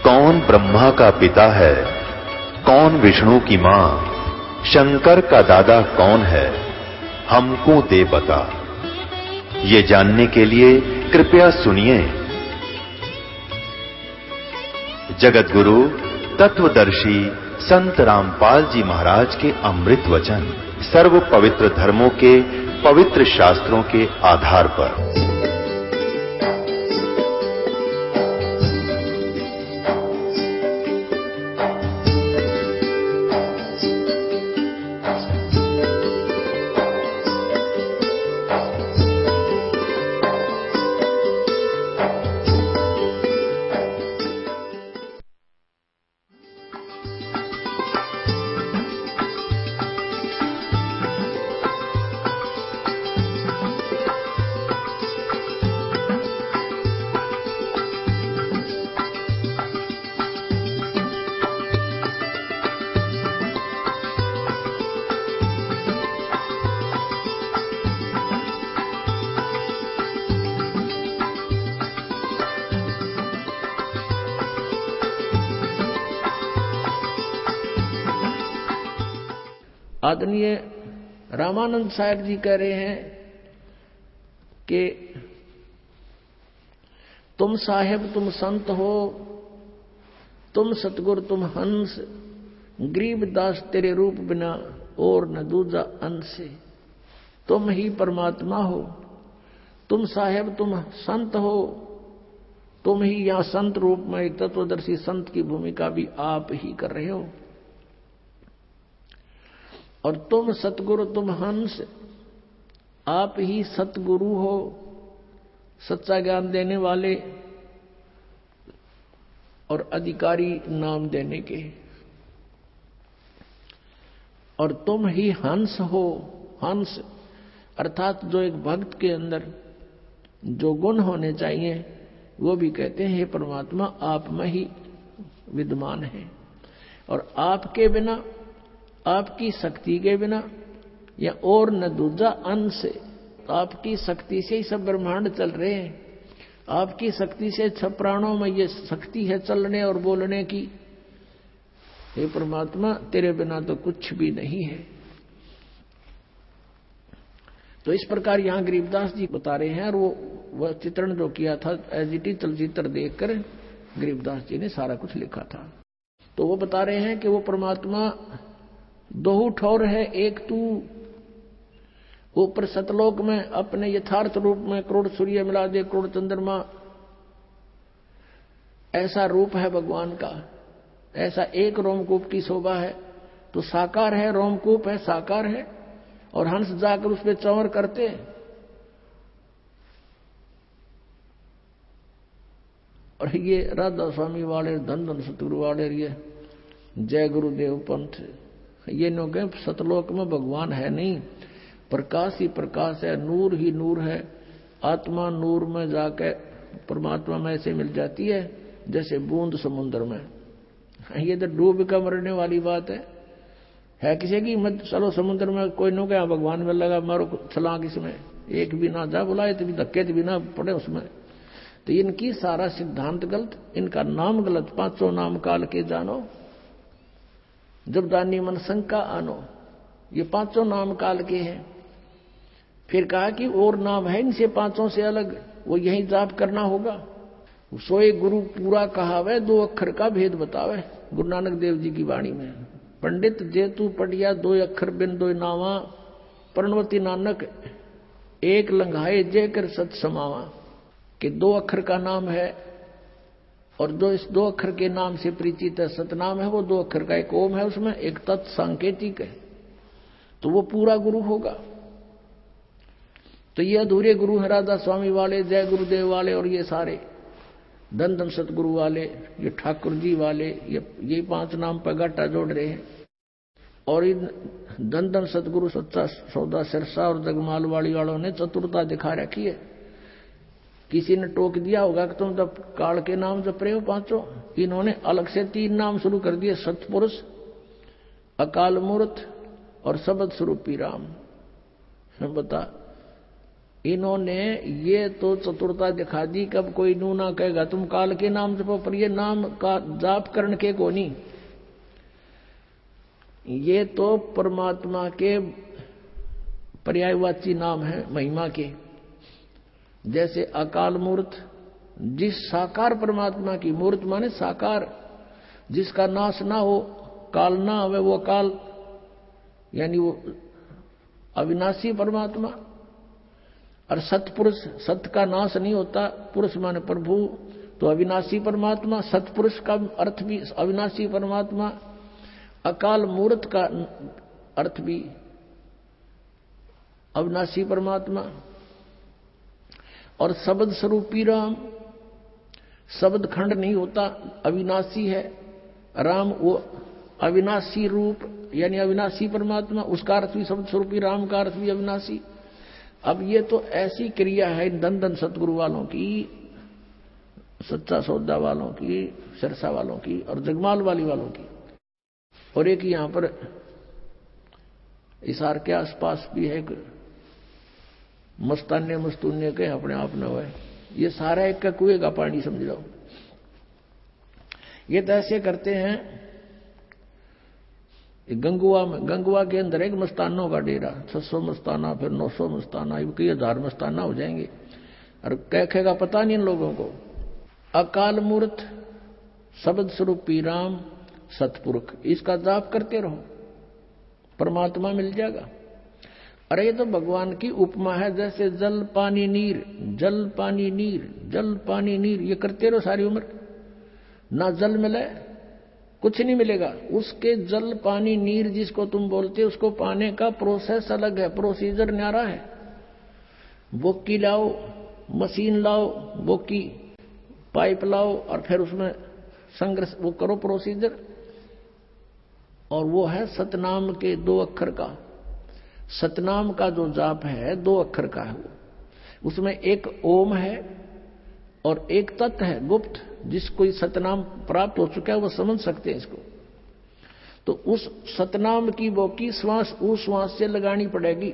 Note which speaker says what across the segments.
Speaker 1: कौन ब्रह्मा का पिता है, कौन विष्णु की मां, शंकर का दादा कौन है, हमको दे बता। ये जानने के लिए कृपया सुनिए। जगत गुरु तत्वदर्शी संत रामपाल जी महाराज के अमृत वचन सर्व पवित्र धर्मों के पवित्र शास्त्रों के आधार पर।
Speaker 2: आदरणीय रामानंद साहब जी कह रहे हैं कि तुम साहेब तुम संत हो, तुम सतगुरु तुम हंस, गरीबदास तेरे रूप बिना और न दूजा अंश। तुम ही परमात्मा हो, तुम साहेब तुम संत हो, तुम ही यहां संत रूप में एक तत्वदर्शी संत की भूमिका भी आप ही कर रहे हो। और तुम सतगुरु तुम हंस, आप ही सतगुरु हो, सच्चा ज्ञान देने वाले और अधिकारी नाम देने के। और तुम ही हंस हो, हंस अर्थात जो एक भक्त के अंदर जो गुण होने चाहिए वो भी कहते हैं हे परमात्मा आप में ही विद्यमान है। और आपके बिना, आपकी शक्ति के बिना या और न दूजा अंश, आपकी शक्ति से ही सब ब्रह्मांड चल रहे हैं। आपकी शक्ति से सब प्राणों में ये शक्ति है चलने और बोलने की। हे परमात्मा तेरे बिना तो कुछ भी नहीं है। तो इस प्रकार यहां गरीबदास जी बता रहे हैं। और वह चित्रण जो किया था एज इट इज चलचित्र देखकर गरीबदास जी ने सारा कुछ लिखा था। तो वो बता रहे हैं कि वो परमात्मा दोहू ठौर है एक तू, ऊपर सतलोक में अपने यथार्थ रूप में करोड़ सूर्य मिला दे करोड़ चंद्रमा, ऐसा रूप है भगवान का। ऐसा एक रोमकूप की शोभा है। तो साकार है, रोमकूप है, साकार है। और हंस जाकर उस पर चौर करते। और ये राधा स्वामी वाले, धन धन सतगुरु वाले, ये जय गुरुदेव पंथ, ये नो के सतलोक में भगवान है नहीं, प्रकाश ही प्रकाश है, नूर ही नूर है। आत्मा नूर में जाके परमात्मा में ऐसे मिल जाती है जैसे बूंद समुद्र में। ये तो डूब का मरने वाली बात है किसी की मत चलो समुद्र में, कोई नो क्या भगवान में लगा मारो छलांग इसमें, एक भी ना जा बुलाए तो भी धक्के भी ना पड़े उसमें। तो इनकी सारा सिद्धांत गलत, इनका नाम गलत। पांचों नाम काल के जानो, जब दानी मन शंका आनो, ये पांचों नाम काल के हैं। फिर कहा कि और नाम है इनसे पांचों से अलग, वो यही जाप करना होगा। सोए गुरु पूरा कहावे, दो अक्षर का भेद बतावे। गुरु नानक देव जी की वाणी में, पंडित जेतु पढ़िया दो अक्षर बिन दो नावा, प्रणवती नानक एक लंघाए जे कर सत समावा। कि दो अक्षर का नाम है और जो इस दो अक्षर के नाम से परिचित है, सतनाम है, वो दो अक्षर का एक ओम है, उसमें एक तत् सांकेतिक है, तो वो पूरा गुरु होगा। तो ये अधूरे गुरु हैं राधा स्वामी वाले, जय गुरुदेव वाले, और ये सारे धन धन सतगुरु वाले, ये ठाकुर जी वाले, ये पांच नाम पर घाटा जोड़ रहे हैं। और इन धन धन सतगुरु सच्चा सौदा सिरसा और जगमाल वाली वालों ने चतुरता दिखा रखी है। किसी ने टोक दिया होगा कि तुम जब काल के नाम जप रहे हो पांचों, इन्होंने अलग से तीन नाम शुरू कर दिए, सतपुरुष, अकाल मूर्त और शब्द स्वरूपी राम। बता इन्होंने ये तो चतुरता दिखा दी, कब कोई नू ना कहेगा तुम काल के नाम जपो, पर ये नाम का जाप करण के को नहीं, ये तो परमात्मा के पर्यायवाची नाम है महिमा के। जैसे अकाल मूर्त, जिस साकार परमात्मा की, मूर्त माने साकार, जिसका नाश ना हो, काल ना हो, वो अकाल यानी वो अविनाशी परमात्मा। और सतपुरुष, सत्य का नाश नहीं होता, पुरुष माने प्रभु, तो अविनाशी परमात्मा, सतपुरुष का अर्थ भी अविनाशी परमात्मा, अकाल मूर्त का अर्थ भी अविनाशी परमात्मा। और शब्द स्वरूपी राम, शब्द खंड नहीं होता, अविनाशी है राम, वो अविनाशी रूप यानी अविनाशी परमात्मा, उसका अर्थ भी शब्द स्वरूपी राम का अर्थ भी अविनाशी। अब ये तो ऐसी क्रिया है धन धन सतगुरु वालों की, सच्चा सौदा वालों की, सिरसा वालों की और जगमाल वाली वालों की। और एक यहां पर इसार के आसपास भी है, मस्ताने मस्तूने के अपने आप न हुए, ये सारा एक का कुएं का पानी समझ लो। ये तो ऐसे करते हैं। गंगुआ में, गंगुआ के अंदर एक मस्तानों का डेरा, 600 मस्ताना, फिर 900 मस्ताना, कई 1000 मस्ताना हो जाएंगे, और कहेगा पता नहीं इन लोगों को। अकाल मूर्त, शब्द स्वरूपी राम, सतपुरुष, इसका जाप करते रहो, परमात्मा मिल जाएगा। अरे ये तो भगवान की उपमा है, जैसे जल पानी नीर, जल पानी नीर, जल पानी नीर, ये करते रहो सारी उम्र, ना जल मिले कुछ नहीं मिलेगा। उसके जल पानी नीर जिसको तुम बोलते हो, उसको पाने का प्रोसेस अलग है, प्रोसीजर न्यारा है। बोकी लाओ, मशीन लाओ, बोकी पाइप लाओ, और फिर उसमें संग्रह वो करो प्रोसीजर। और वो है सतनाम के 2 अक्षर का, सतनाम का जो जाप है 2 अक्षर का है वो, उसमें एक ओम है और एक तत्व है गुप्त, जिसको सतनाम प्राप्त हो चुका है वो समझ सकते हैं इसको। तो उस सतनाम की बोकी श्वास उस श्वास से लगानी पड़ेगी।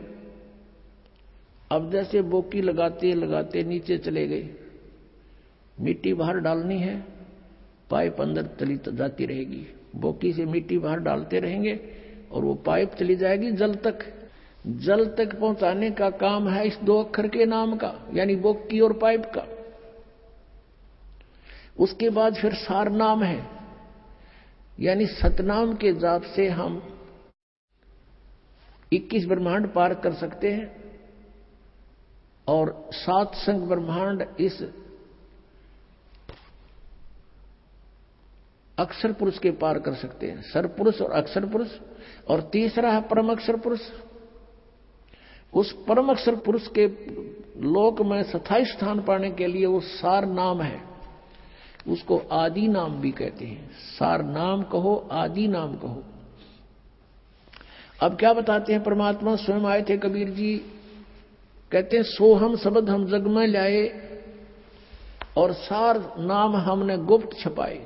Speaker 2: अब जैसे बोकी लगाते लगाते नीचे चले गए, मिट्टी बाहर डालनी है, पाइप अंदर चली जाती रहेगी, बोकी से मिट्टी बाहर डालते रहेंगे और वो पाइप चली जाएगी जल तक। जल तक पहुंचाने का काम है इस 2 अक्षर के नाम का, यानी बोकी और पाइप का। उसके बाद फिर सार नाम है, यानी सतनाम के जाप से हम 21 ब्रह्मांड पार कर सकते हैं और 7 संग ब्रह्मांड इस अक्षर पुरुष के पार कर सकते हैं, सर पुरुष और अक्षर पुरुष। और तीसरा है परम अक्षर पुरुष। उस परम अक्षर पुरुष के लोक में स्थायी स्थान पाने के लिए वो सार नाम है, उसको आदि नाम भी कहते हैं। सार नाम कहो, आदि नाम कहो। अब क्या बताते हैं, परमात्मा स्वयं आए थे, कबीर जी कहते हैं सोहम शब्द हम जग में लाए और सार नाम हमने गुप्त छपाए।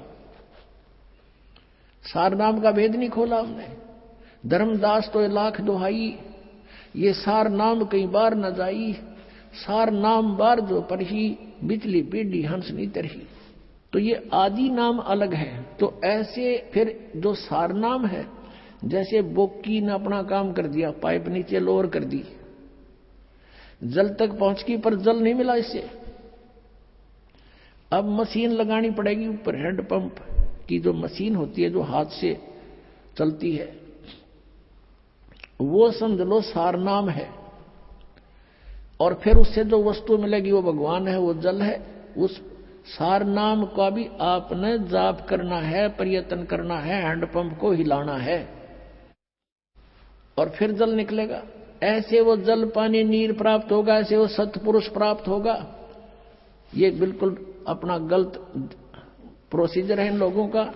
Speaker 2: सार नाम का भेद नहीं खोला हमने। धर्मदास तो 1,00,000 दुहाई, ये सार नाम कई बार न जाई, सार नाम बार जो परही, बिचली पीढ़ी हंस नहीं तरही। तो ये आदि नाम अलग है। तो ऐसे फिर जो सार नाम है, जैसे बोकी ने अपना काम कर दिया, पाइप नीचे लोअर कर दी, जल तक पहुंच गई पर जल नहीं मिला इससे। अब मशीन लगानी पड़ेगी ऊपर, हैंड पंप की जो मशीन होती है जो हाथ से चलती है, वो समझ लो सार नाम है। और फिर उससे जो वस्तु मिलेगी वो भगवान है, वो जल है। उस सार नाम का भी आपने जाप करना है, प्रयत्न करना है, हैंडपंप को हिलाना है और फिर जल निकलेगा। ऐसे वो जल पानी नीर प्राप्त होगा, ऐसे वो सतपुरुष प्राप्त होगा। ये बिल्कुल अपना गलत प्रोसीजर है इन लोगों का।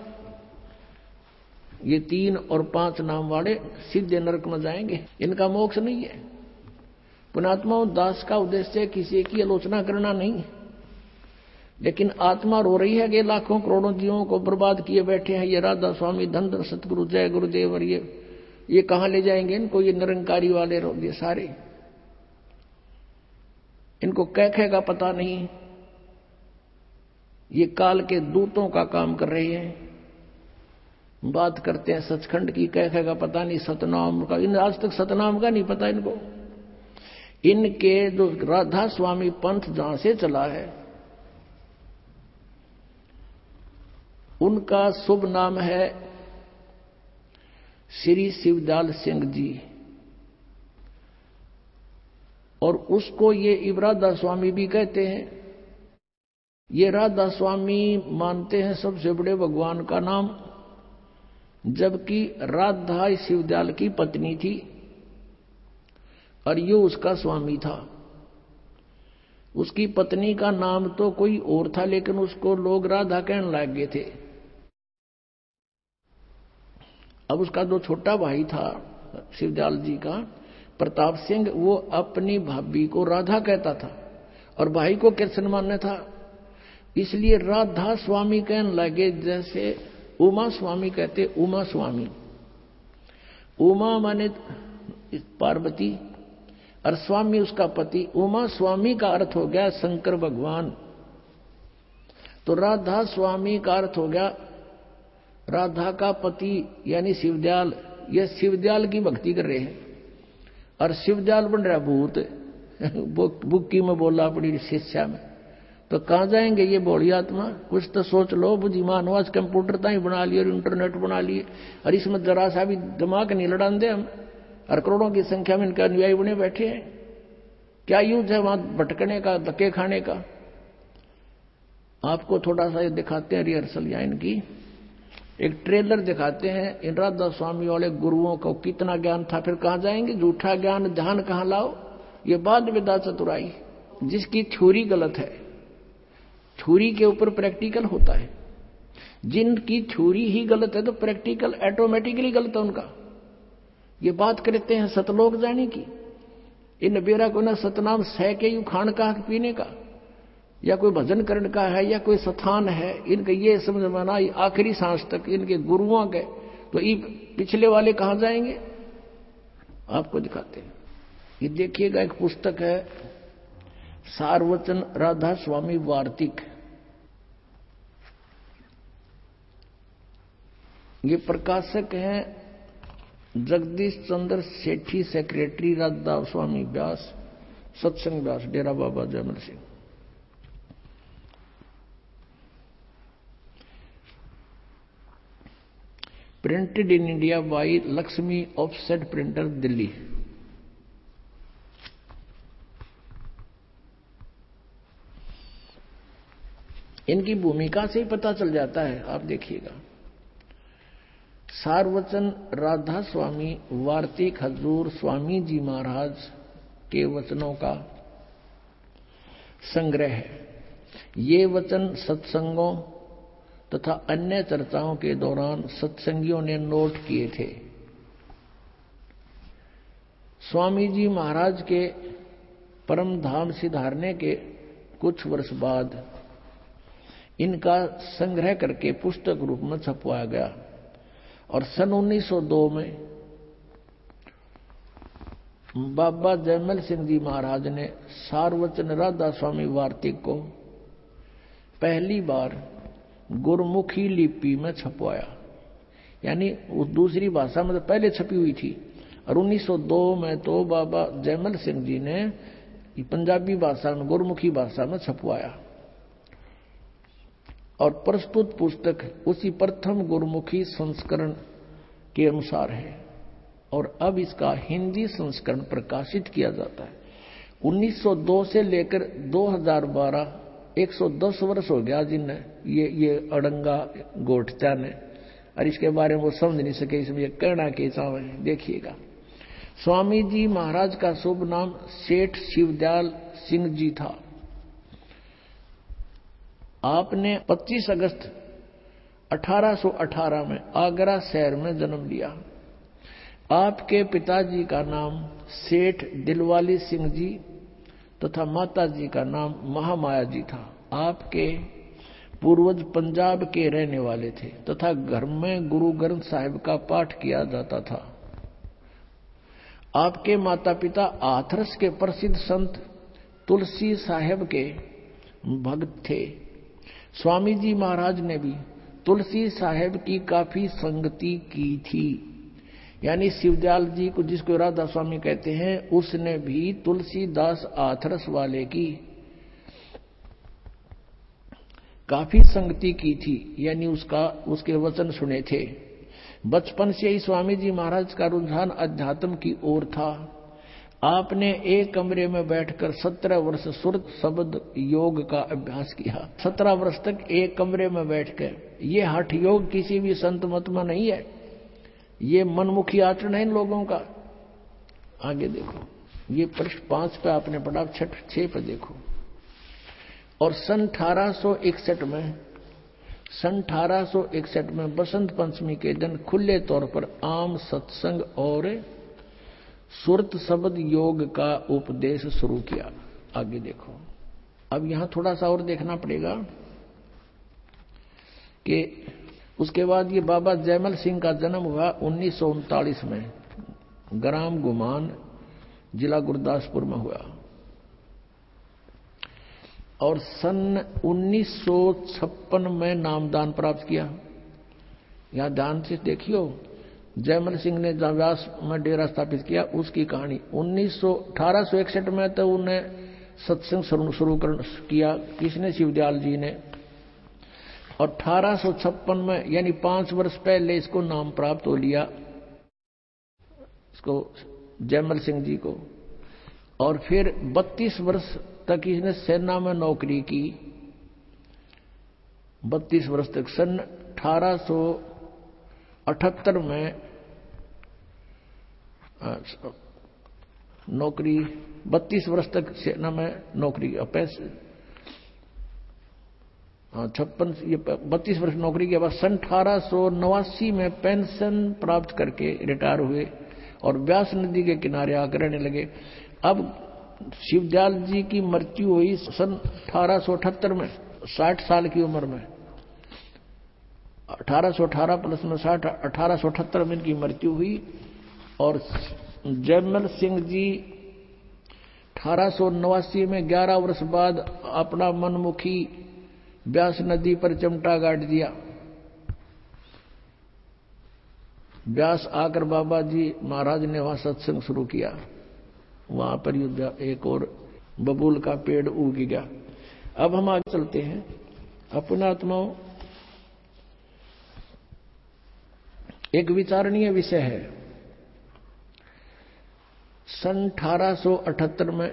Speaker 2: ये 3 और 5 नाम वाले सीधे नरक में जाएंगे, इनका मोक्ष नहीं है। पुणात्मा दास का उद्देश्य किसी की आलोचना करना नहीं, लेकिन आत्मा रो रही है कि लाखों करोड़ों जीवों को बर्बाद किए बैठे हैं ये राधा स्वामी, धन धन सतगुरु, जय गुरुदेव। और ये कहां ले जाएंगे इनको, ये निरंकारी वाले ये सारे। इनको कैखे का पता नहीं, ये काल के दूतों का काम कर रहे हैं। बात करते हैं सचखंड की, कैखे का पता नहीं, सतनाम का, इन आज तक सतनाम का नहीं पता इनको। इनके जो राधा स्वामी पंथ जहां से चला है, उनका शुभ नाम है श्री शिवदयाल सिंह जी, और उसको ये इबरादा स्वामी भी कहते हैं। ये राधा स्वामी मानते हैं सबसे बड़े भगवान का नाम, जबकि राधा शिवदयाल की पत्नी थी और यो उसका स्वामी था। उसकी पत्नी का नाम तो कोई और था, लेकिन उसको लोग राधा कहने लग गए थे। अब उसका जो छोटा भाई था शिवदयाल जी का, प्रताप सिंह, वो अपनी भाभी को राधा कहता था और भाई को कृष्ण मानना था, इसलिए राधा स्वामी कहने लगे। जैसे उमा स्वामी कहते, उमा स्वामी, उमा माने पार्वती और स्वामी उसका पति, उमा स्वामी का अर्थ हो गया शंकर भगवान। तो राधा स्वामी का अर्थ हो गया राधा का पति यानी शिवदयाल। ये शिवदयाल की भक्ति कर रहे हैं और शिवदयाल बन रहा भूत। बुक्की में बोला अपनी शिष्या में, तो कहां जाएंगे ये भोली आत्मा? कुछ तो सोच लो बुद्धिमान, आज कंप्यूटर ताई बना लिए और इंटरनेट बना लिए, और इसमें जरा सा भी दिमाग नहीं लड़ान दे हम, और करोड़ों की संख्या में इनके अनुयायी बने बैठे हैं। क्या यूज है वहां भटकने का, धक्के खाने का? आपको थोड़ा सा ये दिखाते हैं रिहर्सल, या इनकी एक ट्रेलर दिखाते हैं। इन राधा स्वामी वाले गुरुओं को कितना ज्ञान था, फिर कहां जाएंगे? झूठा ज्ञान ध्यान कहां लाओ? ये बाद विदा चतुराई। जिसकी थ्योरी गलत है, थ्योरी के ऊपर प्रैक्टिकल होता है। जिनकी थ्योरी ही गलत है तो प्रैक्टिकल ऑटोमेटिकली गलत है उनका। ये बात करते हैं सतलोक जाने की, इन बेरा को ना सतनाम सह के यू खान का पीने का, या कोई भजन करने का है, या कोई स्थान है, इनका ये समझ माना आखिरी सांस तक इनके गुरुओं के। तो ये पिछले वाले कहां जाएंगे? आपको दिखाते हैं। ये देखिएगा, एक पुस्तक है सारवचन राधा स्वामी वार्तिक। ये प्रकाशक हैं Jagdish Chandra Sethi, secretary Radha Swami Vyas, Satsang Vyas, Dera Baba Jaimal Singh. Printed in India by Laxmi offset printer, Delhi. इनकी भूमिका से ही पता चल जाता है, आप देखिएगा। सारवचन राधा स्वामी वार्तिक हजूर स्वामी जी महाराज के वचनों का संग्रह है। ये वचन सत्संगों तथा अन्य चर्चाओं के दौरान सत्संगियों ने नोट किए थे। स्वामी जी महाराज के परम धाम सिधारने के कुछ वर्ष बाद इनका संग्रह करके पुस्तक रूप में छपवाया गया, और सन 1902 में बाबा जयमल सिंह जी महाराज ने सारवचन राधा स्वामी वार्तिक को पहली बार गुरमुखी लिपि में छपवाया। यानी उस दूसरी भाषा में तो पहले छपी हुई थी, और 1902 में तो बाबा जयमल सिंह जी ने पंजाबी भाषा में, गुरमुखी भाषा में छपवाया। और प्रस्तुत पुस्तक उसी प्रथम गुरमुखी संस्करण के अनुसार है, और अब इसका हिंदी संस्करण प्रकाशित किया जाता है। 1902 से लेकर 2012 110 वर्ष हो गया जिन ये अड़ंगा गोठचा ने, और इसके बारे में वो समझ नहीं सके, इसमें ये कहना के चाव है। देखिएगा, स्वामी जी महाराज का शुभ नाम सेठ शिवदयाल सिंह जी था। आपने 25 अगस्त 1818 में आगरा शहर में जन्म लिया। आपके पिताजी का नाम सेठ दिलवाली सिंह जी तथा माताजी का नाम महामाया जी था। आपके पूर्वज पंजाब के रहने वाले थे तथा घर में गुरु ग्रंथ साहिब का पाठ किया जाता था। आपके माता पिता हाथरस के प्रसिद्ध संत तुलसी साहेब के भक्त थे। स्वामी जी महाराज ने भी तुलसी साहेब की काफी संगति की थी। यानी शिवदयाल जी को, जिसको राधा स्वामी कहते हैं, उसने भी तुलसीदास आथरस वाले की काफी संगति की थी, यानी उसके वचन सुने थे। बचपन से ही स्वामी जी महाराज का रुझान अध्यात्म की ओर था। आपने एक कमरे में बैठकर 17 वर्ष सुरत शब्द योग का अभ्यास किया। 17 वर्ष तक एक कमरे में बैठकर। ये हठ योग किसी भी संत मत में नहीं है, ये मनमुखी आचरण है इन लोगों का। आगे देखो, ये पृष्ठ 5 पे आपने पढ़ा, 6 पे देखो। और सन 1861 में बसंत पंचमी के दिन खुले तौर पर आम सत्संग और सुरत शब्द योग का उपदेश शुरू किया। आगे देखो, अब यहां थोड़ा सा और देखना पड़ेगा कि उसके बाद ये बाबा जयमल सिंह का जन्म हुआ 1939 में, ग्राम गुमान, जिला गुरदासपुर में हुआ। और सन 1956 में नामदान प्राप्त किया। यहां ध्यान से देखियो, जयमल सिंह ने जहां व्यास में डेरा स्थापित किया उसकी कहानी। 1861 में तो उन्हें सत्संग शुरू किया, किसने? शिवदयाल जी ने। और 1856 में, यानी 5 वर्ष पहले इसको नाम प्राप्त हो लिया, इसको जयमल सिंह जी को। और फिर 32 वर्ष तक इसने सेना में नौकरी की। 32 वर्ष तक। सन 1878 में नौकरी, 32 वर्ष तक सेना में नौकरी, 32 वर्ष नौकरी के बाद सन 1889 में पेंशन प्राप्त करके रिटायर हुए और व्यास नदी के किनारे आकर रहने लगे। अब शिवदयाल जी की मृत्यु हुई सन 1878 में, 60 साल की उम्र में। 1818 प्लस में 60, 1878 में इनकी मृत्यु हुई। और जयमल सिंह जी 1889 में 11 वर्ष बाद अपना मनमुखी व्यास नदी पर चमटा गाड़ दिया। व्यास आकर बाबा जी महाराज ने वहां सत्संग शुरू किया। वहां पर एक और बबूल का पेड़ उग गया। अब हम आगे चलते हैं। अपनात्माओं, एक विचारणीय विषय है। सन 1878 में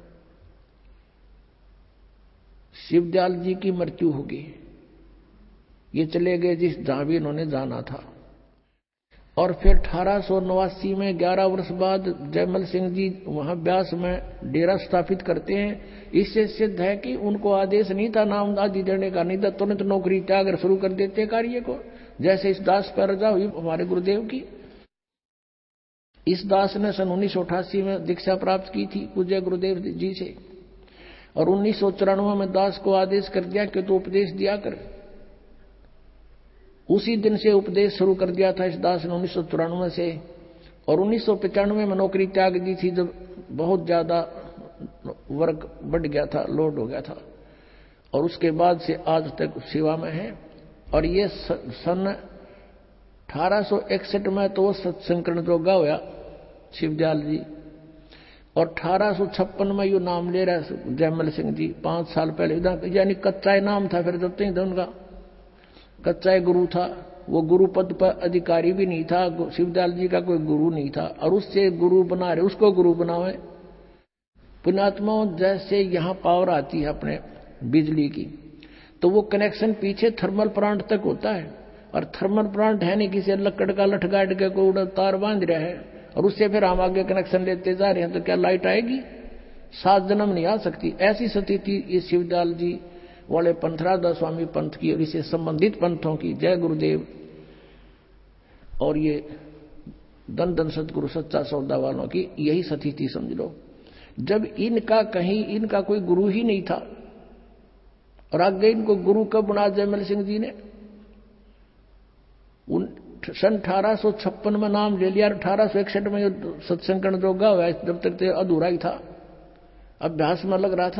Speaker 2: शिवदयाल जी की मृत्यु होगी। ये चले गए जहां भी इन्होंने जाना था। और फिर 1889 में 11 वर्ष बाद जयमल सिंह जी वहां व्यास में डेरा स्थापित करते हैं। इससे सिद्ध है कि उनको आदेश नहीं था नाम आदि देने का, नहीं था तुरंत नौकरी त्याग शुरू कर देते कार्य को, जैसे इस दास पर रजा हुई हमारे गुरुदेव की। इस दास ने सन 1988 में दीक्षा प्राप्त की थी पूज्य गुरुदेव जी से। और 1994 में दास को आदेश कर दिया कि तो उपदेश दिया कर। उसी दिन से उपदेश शुरू कर दिया था इस दास ने 1994 से। और 1995 में नौकरी त्याग दी थी जब बहुत ज्यादा वर्क बढ़ गया था, लोड हो गया था। और उसके बाद से आज तक सेवा में है। और ये सन 1861 में तो सत्संकरण जोगा हुआ शिवदयाल जी। और 1856 में यो नाम ले रहा है जयमल सिंह जी, 5 साल पहले। यानी कच्चा नाम था फिर जब तक उनका, कच्चा गुरु था। वो गुरु पद पर अधिकारी भी नहीं था, शिवदयाल जी का कोई गुरु नहीं था। और उससे गुरु बना रहे, उसको गुरु बनावे। पुण्यात्माओं, जैसे यहां पावर आती है अपने बिजली की, तो वो कनेक्शन पीछे थर्मल प्लांट तक होता है। और थर्मल प्लांट है नहीं किसी लकड़ का लठगाड़ के कोई तार बांध रहा है और उससे फिर हम आगे कनेक्शन लेते जा रहे हैं, तो क्या लाइट आएगी? 7 जन्म नहीं आ सकती। ऐसी स्थिति इस शिवदयाल जी वाले पंथ, राधा स्वामी पंथ की और इससे संबंधित पंथों की, जय गुरुदेव। और ये धन धन सतगुरु सच्चा सौदा वालों की यही स्थिति समझ लो। जब इनका कोई गुरु ही नहीं था। और आगे इनको गुरु कब बना जयमल सिंह जी ने? सन 1856 में नाम ले लिया। 1861 में सत्संकरण जोगा हुआ, जब तक तो अधूरा ही था। अभ्यास में लग रहा था।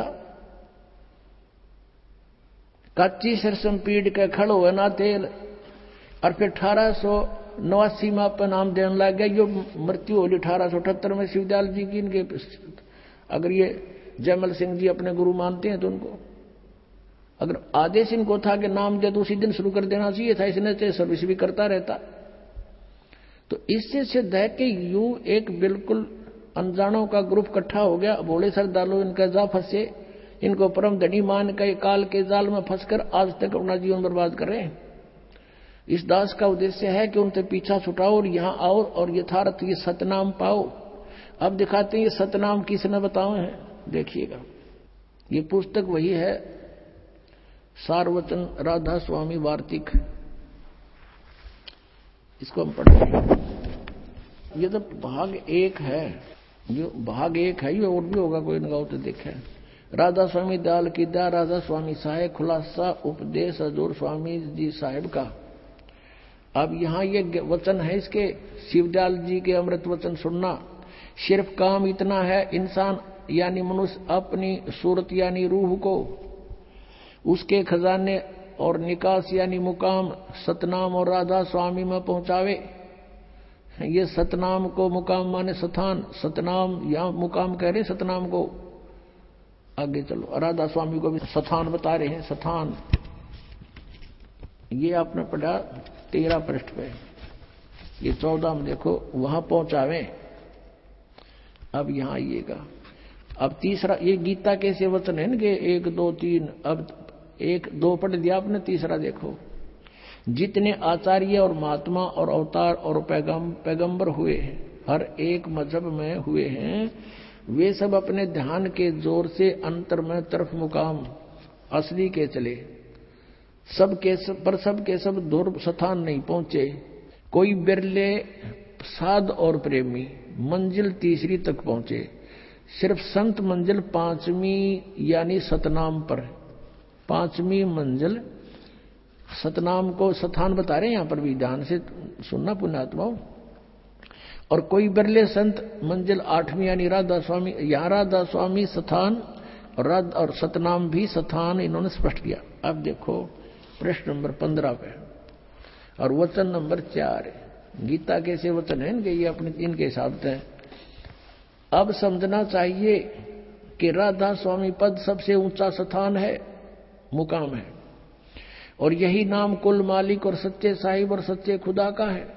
Speaker 2: कच्ची सरसम पीड़ के खड़ो है ना तेल। और फिर 1889 में अपन नाम देने लग गया। यो मृत्यु होली 1878 में शिवदयाल जी की। इनके अगर ये जयमल सिंह जी अपने गुरु मानते हैं तो उनको अगर आदेश इनको था कि नाम दे तो उसी दिन शुरू कर देना चाहिए था। इसने तो सर्विस भी करता रहता। तो इससे सिद्ध है कि यूं एक बिल्कुल अनजानों का ग्रुप इकट्ठा हो गया। भोले श्रद्धालु इनका जा फंसे, इनको परम धनी मान के काल के जाल में फंसकर आज तक अपना जीवन बर्बाद कर रहे हैं। इस दास का उद्देश्य है कि उनसे पीछा छुटाओ और यहां आओ और यथार्थ ये सतनाम पाओ। अब दिखाते हैं ये सतनाम किसने बताए हैं, देखिएगा। ये पुस्तक वही है, सारवचन राधा स्वामी वार्तिक। इसको हम पढ़ेंगे। ये तो भाग 1 है, ये भाग 1 है। ये और भी होगा कोई नगाओ तो देखे। राधा स्वामी दयाल की दया, राधा स्वामी साहेब, खुलासा उपदेश हजूर स्वामी जी साहेब का। अब यहां ये वचन है इसके, शिवदयाल जी के अमृत वचन सुनना। सिर्फ काम इतना है, इंसान यानी मनुष्य अपनी सूरत यानी रूह को उसके खजाने और निकास यानी मुकाम सतनाम और राधा स्वामी में पहुंचावे। ये सतनाम को मुकाम माने स्थान, सतनाम या मुकाम कह रहे सतनाम को। आगे चलो, राधा स्वामी को भी स्थान बता रहे हैं। स्थान ये आपने पढ़ा 13 पृष्ठ पे। ये 14 में देखो, वहां पहुंचावे। अब यहां आइएगा। अब तीसरा, ये गीता कैसे वचन है इनके 1 2 3। अब 1 2 पढ़ दिया आपने, तीसरा देखो। जितने आचार्य और महात्मा और अवतार और पैगंबर हुए हैं, हर एक मजहब में हुए हैं, वे सब अपने ध्यान के जोर से अंतर में तरफ मुकाम असली के चले। सब के सब दूर स्थान नहीं पहुंचे। कोई बिरले साध और प्रेमी मंजिल तीसरी तक पहुंचे। सिर्फ संत मंजिल 5वीं यानी सतनाम पर। 5वीं मंजिल सतनाम को स्थान बता रहे हैं। यहां पर भी ध्यान से सुनना पुण्यात्माओं। और कोई बिरले संत मंजिल 8वीं यानी राधा स्वामी। यहां राधा स्वामी स्थान और सतनाम भी स्थान इन्होंने स्पष्ट किया। अब देखो प्रश्न नंबर 15 पे और वचन नंबर 4। गीता कैसे वचन है इनके, ये अपने इनके हिसाब से। अब समझना चाहिए कि राधा स्वामी पद सबसे ऊंचा स्थान है, मुकाम है। और यही नाम कुल मालिक और सच्चे साहिब और सच्चे खुदा का है।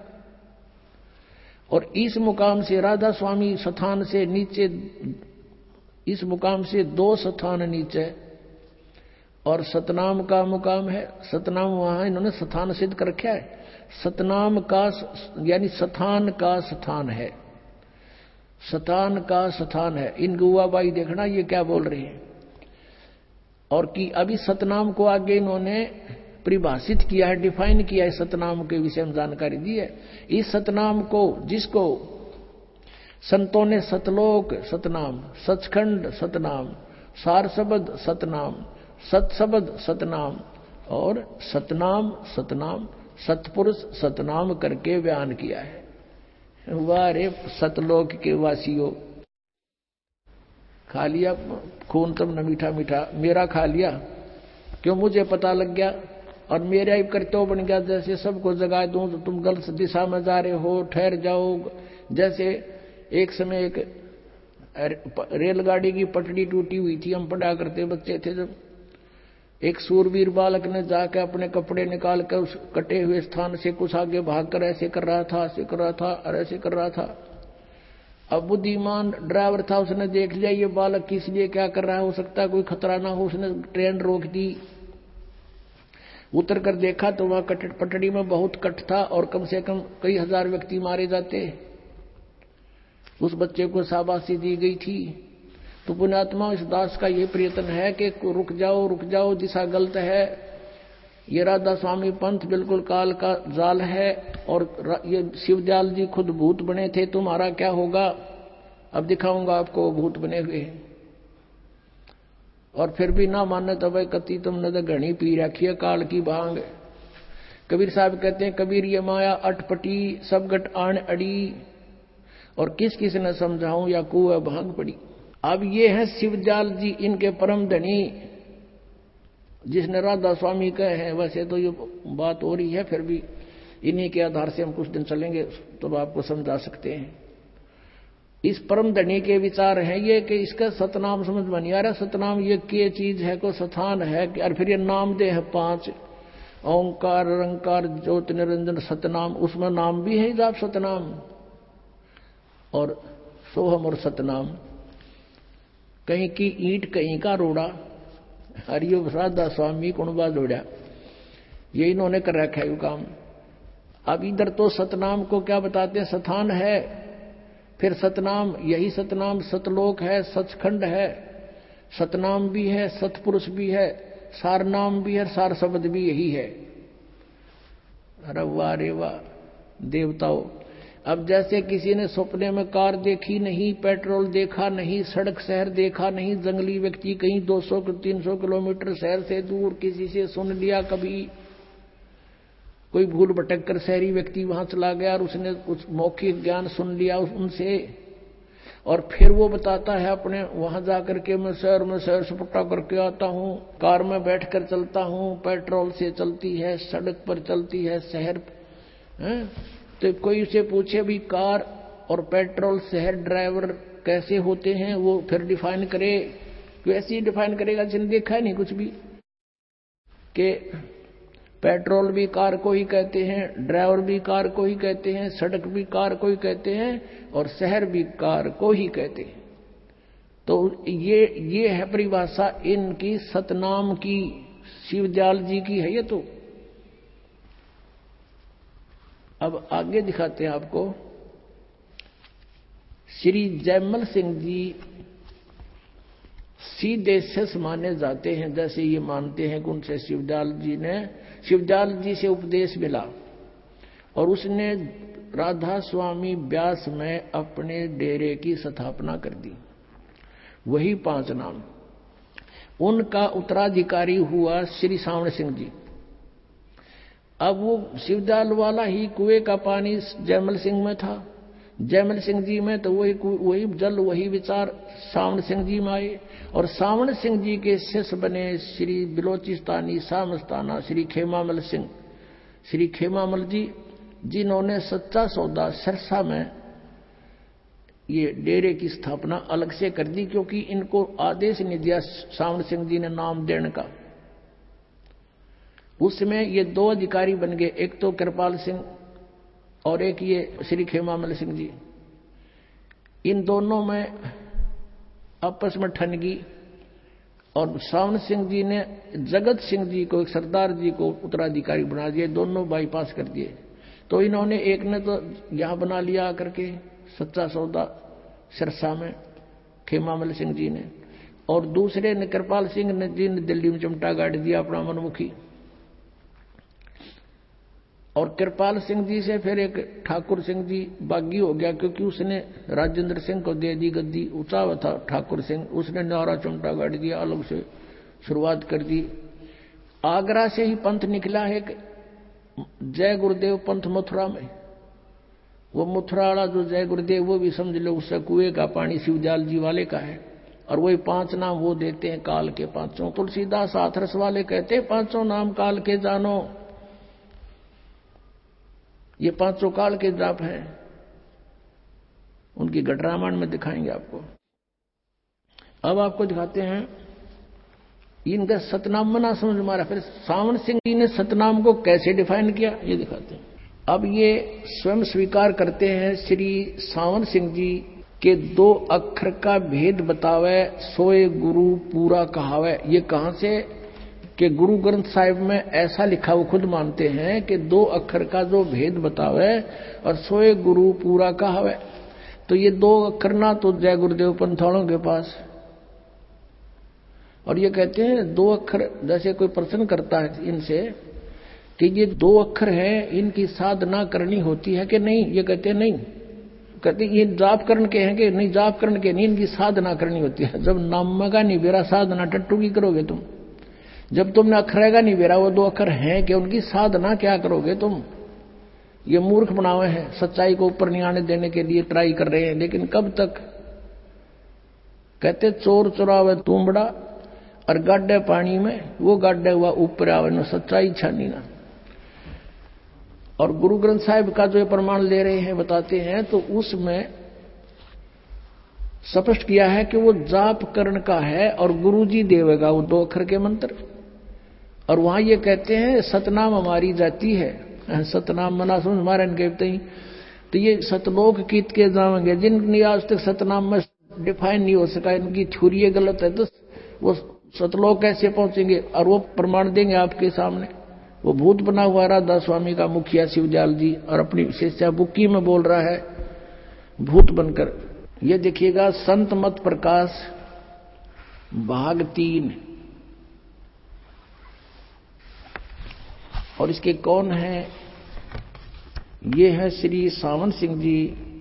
Speaker 2: और इस मुकाम से राधा स्वामी स्थान से नीचे, इस मुकाम से 2 स्थान नीचे और सतनाम का मुकाम है। सतनाम वहां इन्होंने स्थान सिद्ध कर रखा है। सतनाम का यानी स्थान का स्थान है, स्थान का स्थान है। इन गुआबाई देखना ये क्या बोल रही है। और कि अभी सतनाम को आगे इन्होंने परिभाषित किया है, डिफाइन किया है। सतनाम के विषय में जानकारी दी है। इस सतनाम को, जिसको संतों ने सतलोक सतनाम, सचखंड सतनाम, सार शब्द सतनाम, सतशब्द सतनाम और सतनाम सतनाम सतपुरुष सतनाम करके बयान किया है। वाह रे सतलोक के वासियों, खा लिया खून तुमने मीठा मीठा, मेरा खा लिया क्यों, मुझे पता लग गया और मेरा ही कर्तव्य बन गया। जैसे सबको जगा दूं तो तुम गलत दिशा में जा रहे हो, ठहर जाओ। जैसे एक समय एक रेलगाड़ी की पटड़ी टूटी हुई थी, हम पढ़ा करते बच्चे थे जब। एक सूरवीर बालक ने जाकर अपने कपड़े निकाल कर उस कटे हुए स्थान से कुछ आगे भागकर ऐसे कर रहा था, ऐसे कर रहा था और ऐसे कर रहा था। अब बुद्धिमान ड्राइवर था, उसने देख लिया ये बालक किस लिए क्या कर रहा है, हो सकता है कोई खतरा ना हो। उसने ट्रेन रोक दी। उतर कर देखा तो वहां पटड़ी में बहुत कट था और कम से कम कई हजार व्यक्ति मारे जाते। उस बच्चे को शाबाशी दी गई थी। तो पुण्यात्मा, इस दास का ये प्रयत्न है कि रुक जाओ, दिशा गलत है। ये राधा स्वामी पंथ बिल्कुल काल का जाल है। और ये शिवदयाल जी खुद भूत बने थे, तुम्हारा क्या होगा, अब दिखाऊंगा आपको भूत बने हुए। और फिर भी ना माने तो भाई कति तुमने तो घनी पी रखी है काल की भांग। कबीर साहब कहते हैं, कबीर ये माया अटपटी सब गट आन अड़ी, और किस किस ने समझाऊं या कुएं भांग पड़ी। अब ये है शिवजाल जी, इनके परम धनी, जिसने राधा स्वामी कहे हैं। वैसे तो ये बात हो रही है, फिर भी इन्हीं के आधार से हम कुछ दिन चलेंगे तो आपको समझा सकते हैं। इस परम धनी के विचार हैं ये कि इसका सतनाम समझ में नहीं आ रहा। सतनाम ये क्या चीज है, को स्थान है कि, और फिर ये नाम दे है 5 ओंकार, रंकार, ज्योति निरंजन, सतनाम। उसमें नाम भी है जाप सतनाम और सोहम और सतनाम। कहीं की ईंट कहीं का रोड़ा, हरियो राधा स्वामी कुणबा जोड़ा, ये इन्होंने कर रखा है काम। अब इधर तो सतनाम को क्या बताते हैं, स्थान है, फिर सतनाम, यही सतनाम सतलोक है, सचखंड है, सतनाम भी है, सतपुरुष भी है, सार नाम भी है, सार शब्द भी यही है। अरे वाह रे वाह देवताओं। अब जैसे किसी ने सपने में कार देखी नहीं, पेट्रोल देखा नहीं, सड़क शहर देखा नहीं, जंगली व्यक्ति कहीं 200-300 किलोमीटर शहर से दूर किसी से सुन लिया, कभी कोई भूल भटक कर शहरी व्यक्ति वहां चला गया और उसने कुछ मौखिक ज्ञान सुन लिया उनसे, और फिर वो बताता है अपने वहां जाकर के मैं शहर में सैर सपाटा करके आता हूँ, कार में बैठकर चलता हूँ, पेट्रोल से चलती है, सड़क पर चलती है, शहर है। तो कोई उसे पूछे भी कार और पेट्रोल शहर ड्राइवर कैसे होते हैं, वो फिर डिफाइन करे, वैसे ही डिफाइन करेगा जिसने देखा है नहीं कुछ भी, कि पेट्रोल भी कार को ही कहते हैं, ड्राइवर भी कार को ही कहते हैं, सड़क भी कार को ही कहते हैं, और शहर भी कार को ही कहते हैं। तो ये है परिभाषा इनकी सतनाम की, शिवजाल जी की है ये। तो अब आगे दिखाते हैं आपको। श्री जयमल सिंह जी सीधे शेष माने जाते हैं, जैसे ये मानते हैं कि उनसे शिवजाल जी से उपदेश मिला और उसने राधा स्वामी व्यास में अपने डेरे की स्थापना कर दी। वही 5 नाम। उनका उत्तराधिकारी हुआ श्री सावण सिंह जी। अब वो शिवजाल वाला ही कुएं का पानी जयमल सिंह में था, जयमल सिंह जी में तो वही जल वही विचार सावण सिंह जी में आए, और सावण सिंह जी के शिष्य बने श्री बिलोचिस्तानी सामस्ताना श्री खेमामल सिंह, श्री खेमामल जी, जिन्होंने सच्चा सौदा सिरसा में ये डेरे की स्थापना अलग से कर दी, क्योंकि इनको आदेश नहीं दिया सावण सिंह जी ने नाम देने का। उसमें ये 2 अधिकारी बन गए, एक तो कृपाल सिंह और एक ये श्री खेमामल सिंह जी। इन दोनों में आपस में ठनगी, और सावन सिंह जी ने जगत सिंह जी को, एक सरदार जी को उत्तराधिकारी बना दिया, दोनों बाईपास कर दिए। तो इन्होंने एक ने तो यहां बना लिया आकर के सच्चा सौदा सिरसा में खेमामल सिंह जी ने, और दूसरे ने कृपाल सिंह ने जी ने दिल्ली में चमटा गाड़ दिया अपना मनमुखी। और कृपाल सिंह जी से फिर एक ठाकुर सिंह जी बागी हो गया, क्योंकि उसने राजेंद्र सिंह को दे दी गद्दी, ऊंचा था ठाकुर सिंह, उसने नारा चमटा गाड़ दिया, अलग से शुरुआत कर दी। आगरा से ही पंथ निकला है जय गुरुदेव पंथ मथुरा में। वो मथुरा वाला जो जय गुरुदेव, वो भी समझ लो उससे कुएं का पानी शिवजाल जी वाले का है। और वही 5 नाम वो देते हैं काल के 5। तुलसीदास हाथरस वाले कहते हैं 5 नाम काल के जानो। ये 5 काल के जाप हैं, उनकी घट रामायण में दिखाएंगे आपको। अब आपको दिखाते हैं इनका सतनाम मना समझ मारा। फिर सावन सिंह जी ने सतनाम को कैसे डिफाइन किया ये दिखाते हैं। अब ये स्वयं स्वीकार करते हैं श्री सावन सिंह जी के 2 अक्षर का भेद बतावे, सोए गुरु पूरा कहावे। ये कहां से कि गुरु ग्रंथ साहिब में ऐसा लिखा, वो खुद मानते हैं कि 2 अक्षर का जो भेद बतावे और सोए गुरु पूरा कहावे। तो ये 2 अक्षर ना तो जय गुरुदेव पंथाणों के पास, और ये कहते हैं 2 अक्षर, जैसे कोई प्रश्न करता है इनसे कि ये 2 अक्षर हैं, इनकी साधना करनी होती है कि नहीं, ये कहते हैं नहीं। कहते ये जाप करण के हैं कि नहीं, जाप करण के नहीं, इनकी साधना करनी होती है। जब नाम का नहीं बेरा साधना टट्टू की करोगे तुम, जब तुमने अक्षरेगा नहीं बेरा वो 2 अक्षर हैं कि उनकी साधना क्या करोगे तुम। ये मूर्ख बनावे हैं, सच्चाई को ऊपर नहीं आने देने के लिए ट्राई कर रहे हैं, लेकिन कब तक कहते चोर चुरावे तुमड़ा और गाड्डे पानी में, वो गाड्डे हुआ ऊपर आवे न सच्चाई छानी ना। और गुरु ग्रंथ साहिब का जो प्रमाण ले रहे हैं बताते हैं तो उसमें स्पष्ट किया है कि वो जाप करण का है और गुरुजी देवेगा वो 2 अक्षर के मंत्र। और वहां ये कहते हैं सतनाम हमारी जाति है, सतनाम मना समझ हमारे कहते ही। तो ये सतलोक कीत के जाएंगे जिनकी आज तक सतनाम में डिफाइन नहीं हो सका, इनकी थ्योरी गलत है, तो वो सतलोक कैसे पहुंचेंगे? और वो प्रमाण देंगे आपके सामने। वो भूत बना हुआ राधा स्वामी का मुखिया शिवजाल जी और अपनी शिष्या बुक्की में बोल रहा है भूत बनकर। ये देखिएगा संत मत प्रकाश भाग 3। और इसके कौन है? ये है श्री सावन सिंह जी।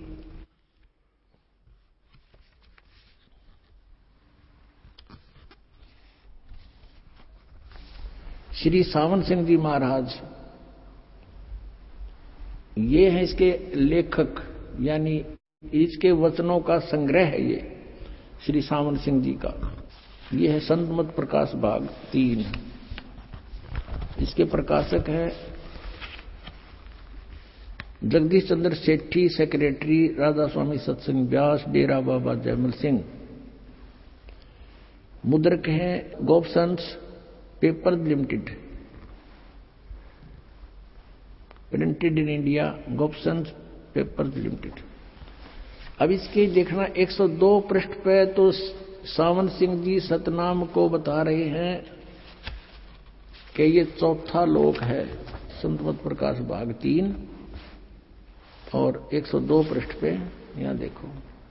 Speaker 2: श्री सावन सिंह जी महाराज ये है इसके लेखक, यानी इसके वचनों का संग्रह है ये श्री सावन सिंह जी का। ये है संत मत प्रकाश भाग 3। इसके प्रकाशक है जगदीश चंद्र सेठी, सेक्रेटरी राधा स्वामी सत्संग व्यास, डेरा बाबा जयमल सिंह। मुद्रक हैं Gopsons paper limited, printed in India, Gopsons paper limited. अब इसके देखना 102 पृष्ठ पे तो सावन सिंह जी सतनाम को बता रहे हैं कि ये चौथा लोक है, संत मत प्रकाश भाग 3। और 102 पृष्ठ पे यहां देखो,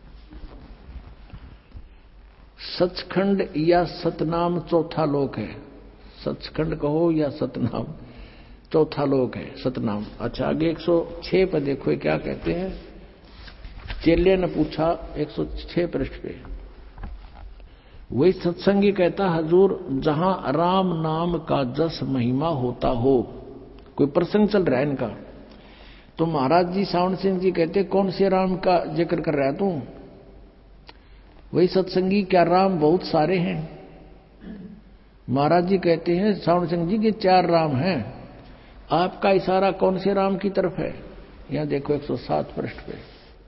Speaker 2: सचखंड या सतनाम चौथा लोक है। सचखंड कहो या सतनाम चौथा लोक है, सतनाम। अच्छा आगे 106 पर देखो क्या कहते हैं। चेले ने पूछा 106 पृष्ठ पे, वही सत्संगी कहता हजूर जहां राम नाम का जस महिमा होता हो। कोई प्रसंग चल रहा है इनका। तो महाराज जी सावन सिंह जी कहते कौन से राम का जिक्र कर रहा है तू? वही सत्संगी क्या राम बहुत सारे हैं? महाराज जी कहते हैं सावन सिंह जी के 4 राम हैं। आपका इशारा कौन से राम की तरफ है? यहां देखो 107 पृष्ठ पे।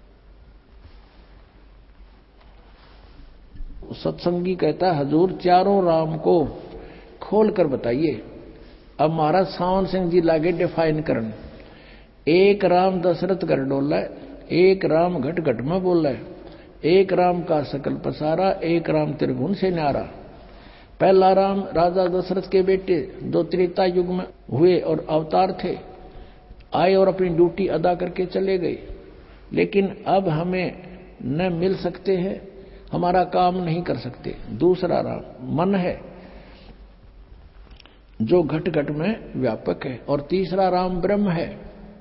Speaker 2: सत्संगी कहता है हजूर चारों राम को खोल कर बताइए। अब महाराज सावन सिंह जी लागे डिफाइन करन। एक राम दशरथ घर डोला है, एक राम घट घट में बोला है, एक राम का सकल पसारा, एक राम त्रिभुवन से न्यारा। पहला राम राजा दशरथ के बेटे जो त्रेता युग में हुए और अवतार थे, आए और अपनी ड्यूटी अदा करके चले गए, लेकिन अब हमें न मिल सकते हैं, हमारा काम नहीं कर सकते। दूसरा राम मन है जो घट घट में व्यापक है, और तीसरा राम ब्रह्म है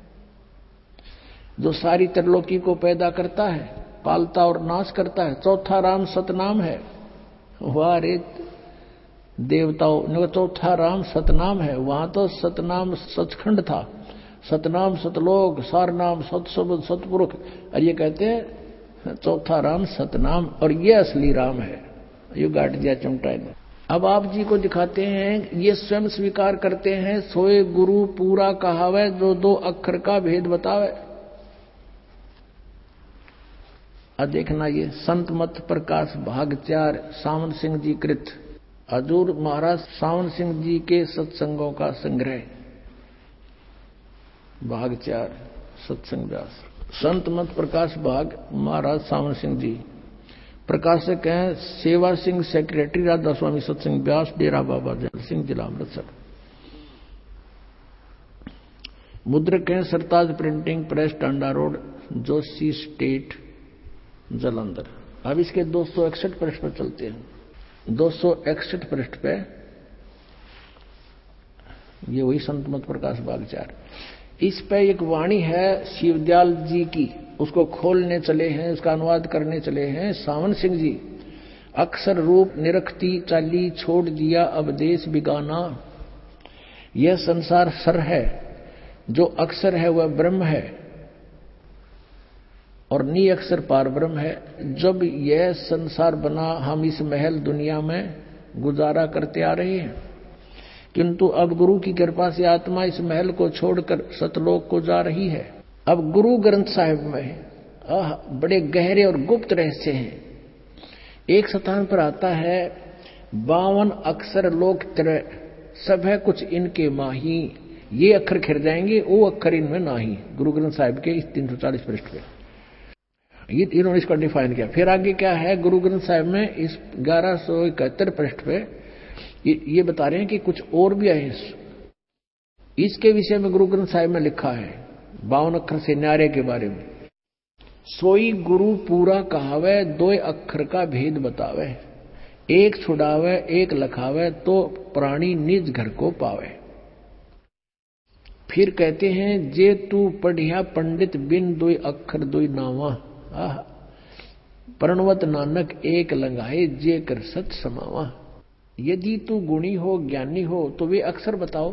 Speaker 2: जो सारी त्रिलोकी को पैदा करता है, पालता और नाश करता है। चौथा राम सतनाम है। वाह रे देवताओं, चौथा राम सतनाम है। वहां तो सतनाम सचखंड था, सतनाम सतलोक, सार नाम सतशब्द सतपुरुष, और ये कहते हैं चौथा राम सतनाम, और ये असली राम है। ये गाट दिया चमटा ने। अब आप जी को दिखाते हैं, ये स्वयं स्वीकार करते हैं सोए गुरु पूरा कहावे जो 2 अक्षर का भेद बतावे। अब देखना ये संत मत प्रकाश भाग 4 सावन सिंह जी कृत, हजूर महाराज सावन सिंह जी के सत्संगों का संग्रह, भाग 4 सत्संग व्यास। संत मत प्रकाश भाग महाराज सावन सिंह जी। प्रकाशक हैं सेवा सिंह, सेक्रेटरी राधा स्वामी सत्संग व्यास, डेरा बाबा जयमल सिंह, जिला अमृतसर। मुद्रक हैं Sartaj printing press, Tanda road, Joshi state, Jalandhar. अब इसके 261 पृष्ठ पर चलते हैं। 261 पृष्ठ पे ये वही संत मत प्रकाश भाग 4। इस पे एक वाणी है शिवदयाल जी की, उसको खोलने चले हैं, उसका अनुवाद करने चले हैं सावन सिंह जी। अक्षर रूप निरखती चाली छोड़ दिया अब देश बिगाना। यह संसार सर है, जो अक्षर है वह ब्रह्म है। और नी अक्षर पारब्रह्म है। जब यह संसार बना हम इस महल दुनिया में गुजारा करते आ रहे हैं, किंतु अब गुरु की कृपा से आत्मा इस महल को छोड़कर सतलोक को जा रही है। अब गुरु ग्रंथ साहिब में बड़े गहरे और गुप्त रहस्य हैं। एक स्थान पर आता है 52 अक्षर लोक त्रय सब है कुछ इनके माही, ये अक्षर खिर जाएंगे वो अक्षर इनमें नाही। गुरु ग्रंथ साहिब के इस 340 पृष्ठ पे ये इन्होंने इसका डिफाइन किया। फिर आगे क्या है गुरु ग्रंथ साहिब में इस 1171 पृष्ठ पे ये बता रहे हैं कि कुछ और भी है। इसके विषय में गुरु ग्रंथ साहिब में लिखा है 52 अक्षर से न्यारे के बारे में। सोई गुरु पूरा कहावे, 2 अक्षर का भेद बतावे, एक छुड़ावे एक लखावे, तो प्राणी निज घर को पावे। फिर कहते हैं जे तू पढ़िया पंडित बिन 2 अक्षर 2 नावा, प्रणवत नानक एक लंगाए जे कर सत समावा। यदि तू गुणी हो ज्ञानी हो तो वे अक्षर बताओ।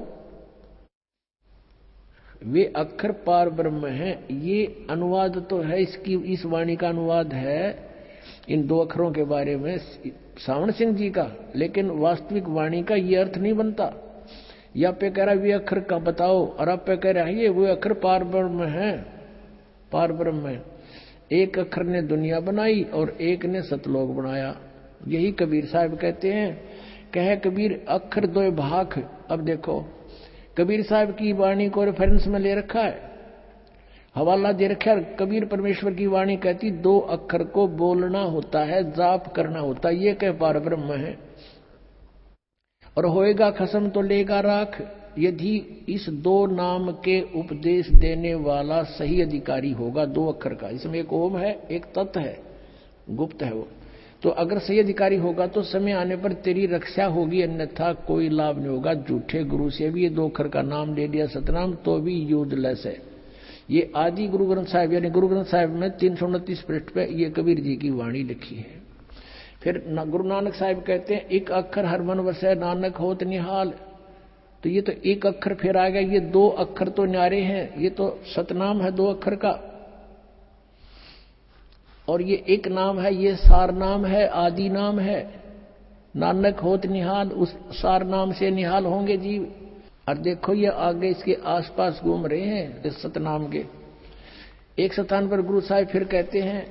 Speaker 2: वे अक्षर पार ब्रह्म है। ये अनुवाद तो है इसकी, इस वाणी का अनुवाद है इन 2 अक्षरों के बारे में सावण सिंह जी का, लेकिन वास्तविक वाणी का ये अर्थ नहीं बनता। या पे कह रहा वे अक्षर का बताओ और आप पे कह रहा है ये वो अक्षर पार ब्रह्म है। पार ब्रह्म है। एक अक्षर ने दुनिया बनाई और एक ने सतलोक बनाया। यही कबीर साहब कहते हैं, कहे कबीर अक्षर 2 भाख। अब देखो कबीर साहब की वाणी को रेफरेंस में ले रखा है, हवाला दे रखा है। कबीर परमेश्वर की वाणी कहती 2 अक्षर को बोलना होता है, जाप करना होता है, ये कह पार ब्रह्म है। और होएगा खसम तो लेगा राख, यदि इस 2 नाम के उपदेश देने वाला सही अधिकारी होगा 2 अक्षर का। इसमें एक ओम है एक तत् है, गुप्त है वो। तो अगर सही अधिकारी होगा तो समय आने पर तेरी रक्षा होगी, अन्यथा कोई लाभ नहीं होगा। झूठे गुरु से भी ये 2 अक्षर का नाम ले दिया सतनाम तो भी यूजलेस है। ये आदि गुरु ग्रंथ साहिब यानी गुरु ग्रंथ साहिब में 329 पृष्ठ पे ये कबीर जी की वाणी लिखी है। फिर गुरु नानक साहिब कहते हैं एक अक्षर हर मन वसै नानक होत निहाल। तो ये तो एक अक्षर फिर आ गया, ये 2 अक्षर तो न्यारे हैं, ये तो सतनाम है 2 अक्षर का। और ये एक नाम है, ये सार नाम है, आदि नाम है। नानक होत निहाल, उस सार नाम से निहाल होंगे जीव। और देखो ये आगे इसके आसपास घूम रहे हैं इस सतनाम के। एक स्थान पर गुरु साहिब फिर कहते हैं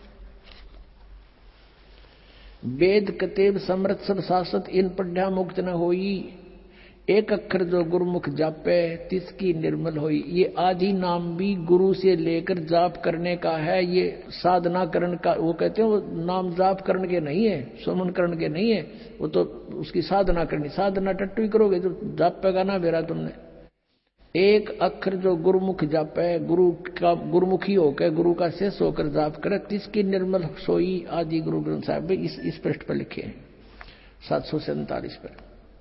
Speaker 2: वेद कतेब समृत सब शासत इन पढ़ा मुक्त न होई, एक अक्षर जो गुरुमुख जापे तिसकी निर्मल होई। ये आदि नाम भी गुरु से लेकर जाप करने का है, ये साधना करने का। वो कहते हैं वो नाम जाप करने के नहीं है, सुमन करने के नहीं है, वो तो उसकी साधना करनी। साधना टट्टू ही करोगे जो जाप पेगा ना बेरा तुमने। एक अक्षर जो गुरुमुख जापे, गुरु का गुरुमुखी होकर गुरु का शेष होकर जाप करे तिसकी निर्मल सोई। आदि गुरु ग्रंथ साहिब इस पृष्ठ पर लिखे हैं 747 पर।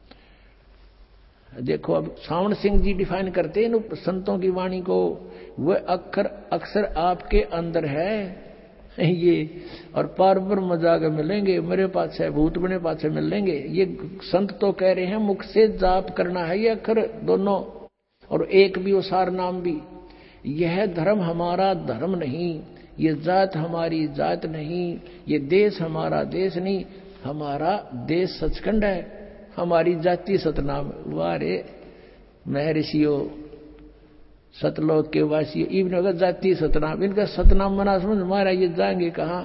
Speaker 2: देखो अब सावण सिंह जी डिफाइन करते हैं संतों की वाणी को, वह अक्षर आपके अंदर है ये। और पार ब्रह्म जाकर मिलेंगे, मेरे पास है भूत बने पास से मिलेंगे। ये संत तो कह रहे हैं मुख से जाप करना है ये अक्षर दोनों, और एक भी सार नाम भी। यह धर्म हमारा धर्म नहीं, ये जात हमारी जात नहीं, ये देश हमारा देश नहीं, हमारा देश सचखंड है, हमारी जाति सतनाम। वारे महर्षियों सतलोक के वासियों इवन अगर जाति सतनाम, इनका सतनाम मना समझ हमारा ये जाएंगे कहाँ।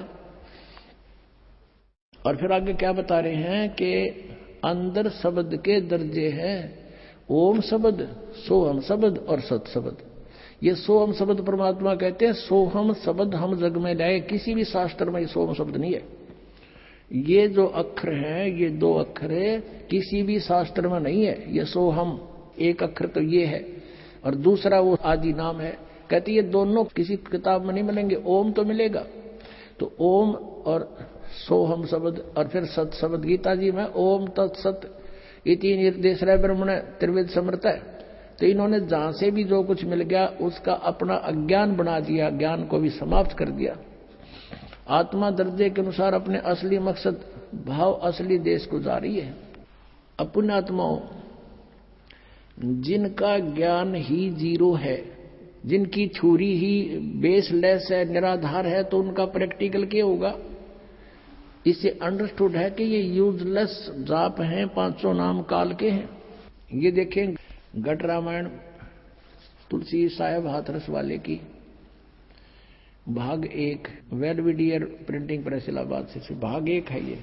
Speaker 2: और फिर आगे क्या बता रहे हैं कि अंदर शब्द के दर्जे हैं ओम शब्द, सोहम शब्द और सत शब्द। ये सोहम शब्द परमात्मा कहते हैं, सोहम शब्द हम जग में लाए। किसी भी शास्त्र में सोहम शब्द नहीं है। ये जो अक्षर है ये 2 अक्षर है, किसी भी शास्त्र में नहीं है। ये सोहम एक अक्षर तो ये है और दूसरा वो आदि नाम है। कहती ये दोनों किसी किताब में नहीं मिलेंगे, ओम तो मिलेगा। तो ओम और सोहम शब्द और फिर सत शब्द गीता जी में ओम तत्सत इति निर्देश रह ब्रह्मण त्रिवेद समृत है। तो इन्होंने जहां से भी जो कुछ मिल गया उसका अपना अज्ञान बना दिया, ज्ञान को भी समाप्त कर दिया। आत्मा दर्जे के अनुसार अपने असली मकसद भाव असली देश को जा रही है। अपने आत्माओं जिनका ज्ञान ही जीरो है जिनकी छुरी ही बेसलेस है, निराधार है, तो उनका प्रैक्टिकल क्या होगा? इससे अंडरस्टूड है कि ये यूजलेस जाप हैं, 500 नाम काल के हैं। ये देखें घट रामायण तुलसी साहेब हाथरस वाले की भाग 1, वेलविडियर प्रिंटिंग प्रेस इलाहाबाद से भाग 1 है ये,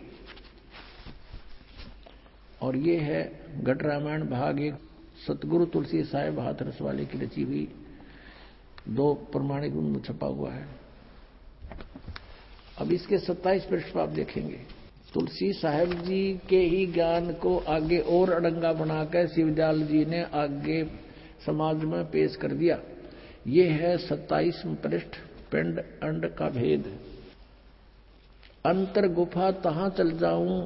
Speaker 2: और ये है घट रामायण भाग 1 सतगुरु तुलसी साहेब हाथरस वाले की रची हुई, 2 प्रमाणिक में छपा हुआ है। अब इसके 27 पृष्ठ पर आप देखेंगे तुलसी साहेब जी के ही ज्ञान को आगे और अड़ंगा बनाकर शिवदयाल जी ने आगे समाज में पेश कर दिया। ये है 27 पृष्ठ, पिंड अंड का भेद। अंतर गुफा तहां चल जाऊं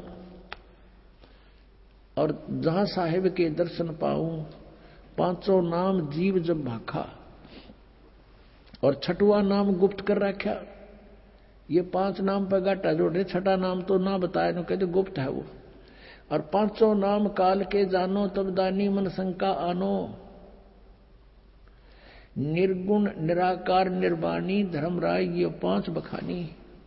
Speaker 2: और जहां साहिब के दर्शन पाऊं, 500 नाम जीव जब भाखा, और छठवां नाम गुप्त कर रखा। ये 5 नाम पर घाटा जोड़े, छठा नाम तो ना बताया, no कहते गुप्त है वो। और 500 नाम काल के जानो, तब दानी मन शंका आनो। निर्गुण निराकार निर्वाणी धर्मराय, ये 5 बखानी।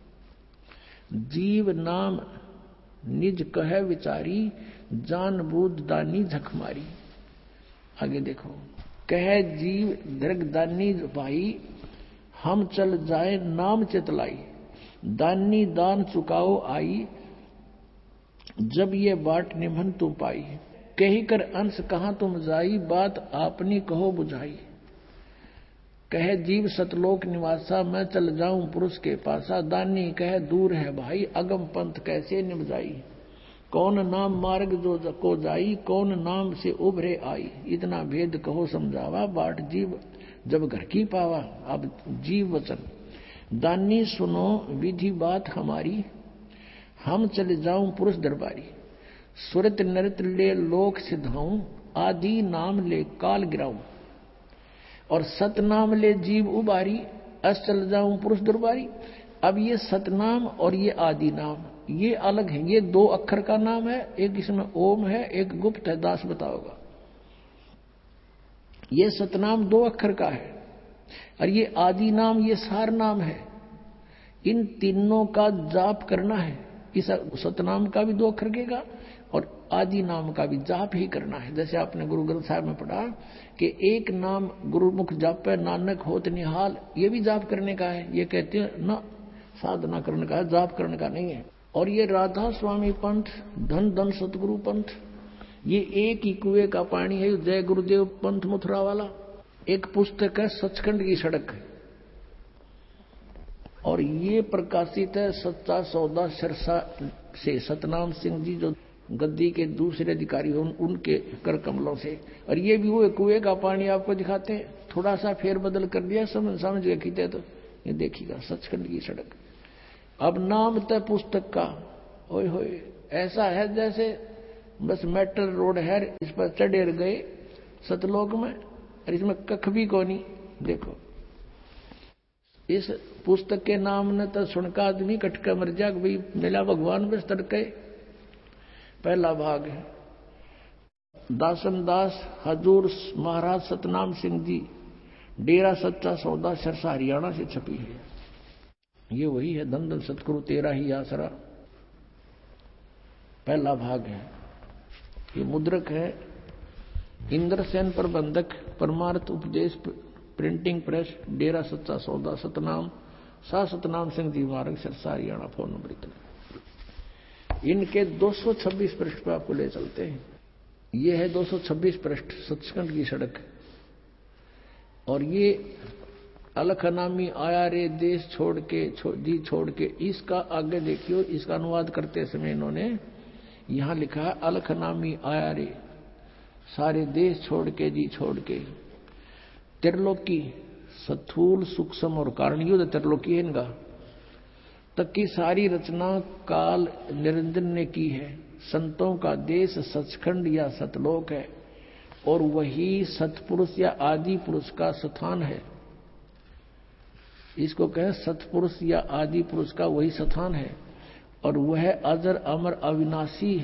Speaker 2: जीव नाम निज कह विचारी, जान बूझ दानी झकमारी। आगे देखो, कह जीव दृगदानी भाई, हम चल जाए नाम चितलाई। दानी दान चुकाओ आई, जब ये बाट निमन तुम पाई। कही कर अंश कहां तुम जाई, बात आपनी कहो बुझाई। कह जीव सतलोक निवासा, मैं चल जाऊं पुरुष के पासा। दानी कह दूर है भाई, अगम पंथ कैसे निभ जाई। कौन नाम मार्ग जो को जाई, कौन नाम से उभरे आई। इतना भेद कहो समझावा, बाट जीव जब घर की पावा। अब जीव वचन, दानी सुनो विधि बात हमारी, हम चले जाऊं पुरुष दरबारी। सुरत नृत ले लोक सिधाऊं, आदि नाम ले काल गिराऊं। और सतनाम ले जीव उबारी, अस चल जाऊं पुरुष दरबारी। अब ये सतनाम और ये आदि नाम ये अलग है, ये 2 अक्षर का नाम है, एक इसमें ओम है, एक गुप्त है, दास बताओगा। ये सतनाम 2 अक्षर का है, और ये आदि नाम ये सार नाम है। इन तीनों का जाप करना है। इस सतनाम का भी 2 अक्षर का और आदि नाम का भी जाप ही करना है। जैसे आपने गुरु ग्रंथ साहिब में पढ़ा कि एक नाम गुरुमुख जापे नानक होत निहाल, ये भी जाप करने का है। ये कहते हैं ना, साधना करने का है, जाप करने का नहीं है। और ये राधा स्वामी पंथ, धन धन सतगुरु पंथ, ये एक ही कुएं का पानी है। जय गुरुदेव पंथ मथुरा वाला एक पुस्तक है, सचखंड की सड़क, और ये प्रकाशित है सच्चा सौदा सिरसा से, सतनाम सिंह जी जो गद्दी के दूसरे अधिकारी हो उनके कर कमलों से। और ये भी वो कुएं का पानी आपको दिखाते हैं, थोड़ा सा फेरबदल कर दिया, समझ गए खींचे तो ये देखिएगा सचखंड की सड़क। अब नाम तय पुस्तक का, ओए होए, ऐसा है जैसे बस मेटल रोड है, इस पर चढ़े गए सतलोक में, और इसमें कख भी कोनी। देखो इस पुस्तक के नाम ने तो सुनका आदमी कटके मर जा, भाई मिला भगवान बस तड़के। पहला भाग है दासन दास हजूर महाराज सतनाम सिंह जी, डेरा सच्चा सौदा सिरसा हरियाणा से छपी है। ये वही है, धन धन सतगुरु तेरा ही आसरा, पहला भाग है। ये मुद्रक है इंद्रसेन प्रबंधक, परमार्थ उपदेश प्रिंटिंग प्रेस, डेरा सच्चा सौदा, सतनाम शाह सतनाम सिंह जी मार्ग सिरसा हरियाणा। फोन नंबर इतना। इनके 226 पृष्ठ पर आपको ले चलते हैं। ये है 226 पृष्ठ, सचखंड की सड़क। और ये अलखनामी आया रे देश छोड़ के, जी छोड़ के, इसका आगे देखियो, इसका अनुवाद करते समय इन्होंने यहां लिखा है अलखनामी आया रे, सारे देश छोड़ के, जी छोड़ के। त्रिलोकी स्थूल सूक्ष्म और कारणयुद्ध त्रिलोकी है इनका, तक की सारी रचना काल निरंजन ने की है। संतों का देश सचखंड या सतलोक है, और वही सतपुरुष या आदि पुरुष का स्थान है। इसको कहें सतपुरुष या आदि पुरुष का वही स्थान है, और वह अजर अमर अविनाशी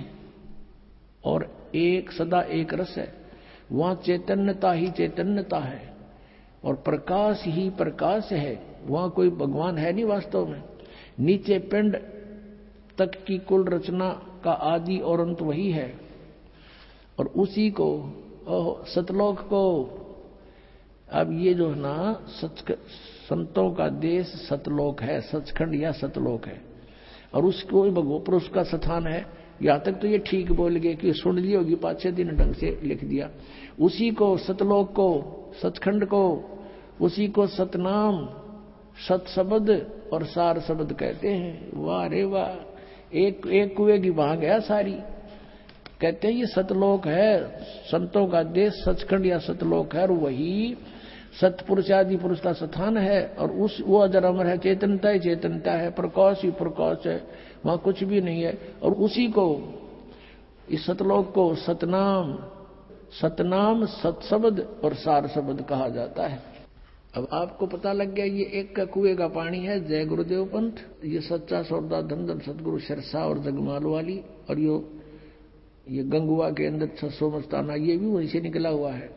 Speaker 2: और एक सदा एक रस है। वहां चैतन्यता ही चैतन्यता है, और प्रकाश ही प्रकाश है, वहां कोई भगवान है नहीं वास्तव में। नीचे पिंड तक की कुल रचना का आदि और अंत वही है, और उसी को सतलोक को, अब ये जो है ना संतों का देश सतलोक है, सचखंड या सतलोक है, और उसको पुरुष का स्थान है। यहां तक तो ये ठीक बोल गए कि सुन ली होगी, 5-6 दिन ढंग से लिख दिया। उसी को सतलोक को, सचखंड को, उसी को सतनाम, सत शब्द और सार शब्द कहते हैं। वाह रे वाह, एक कुएं की भाग है सारी। कहते हैं ये सतलोक है, संतों का देश सचखंड या सतलोक है, और वही सतपुरुष आदि पुरुष का स्थान है। और वो अजर अमर है, चेतनता ही चेतनता है, प्रकाश ही प्रकाश है, वहां कुछ भी नहीं है। और उसी को, इस सतलोक को सतनाम, सतनाम, सतशब्द और सार शब्द कहा जाता है। अब आपको पता लग गया ये एक का कुएं का पानी है जय गुरुदेव पंथ, ये सच्चा सौदा धन धन सतगुरु सिरसा और जगमाल वाली, और ये गंगुआ के अंदर 600 मस्ताना ये भी वहीं से निकला हुआ है।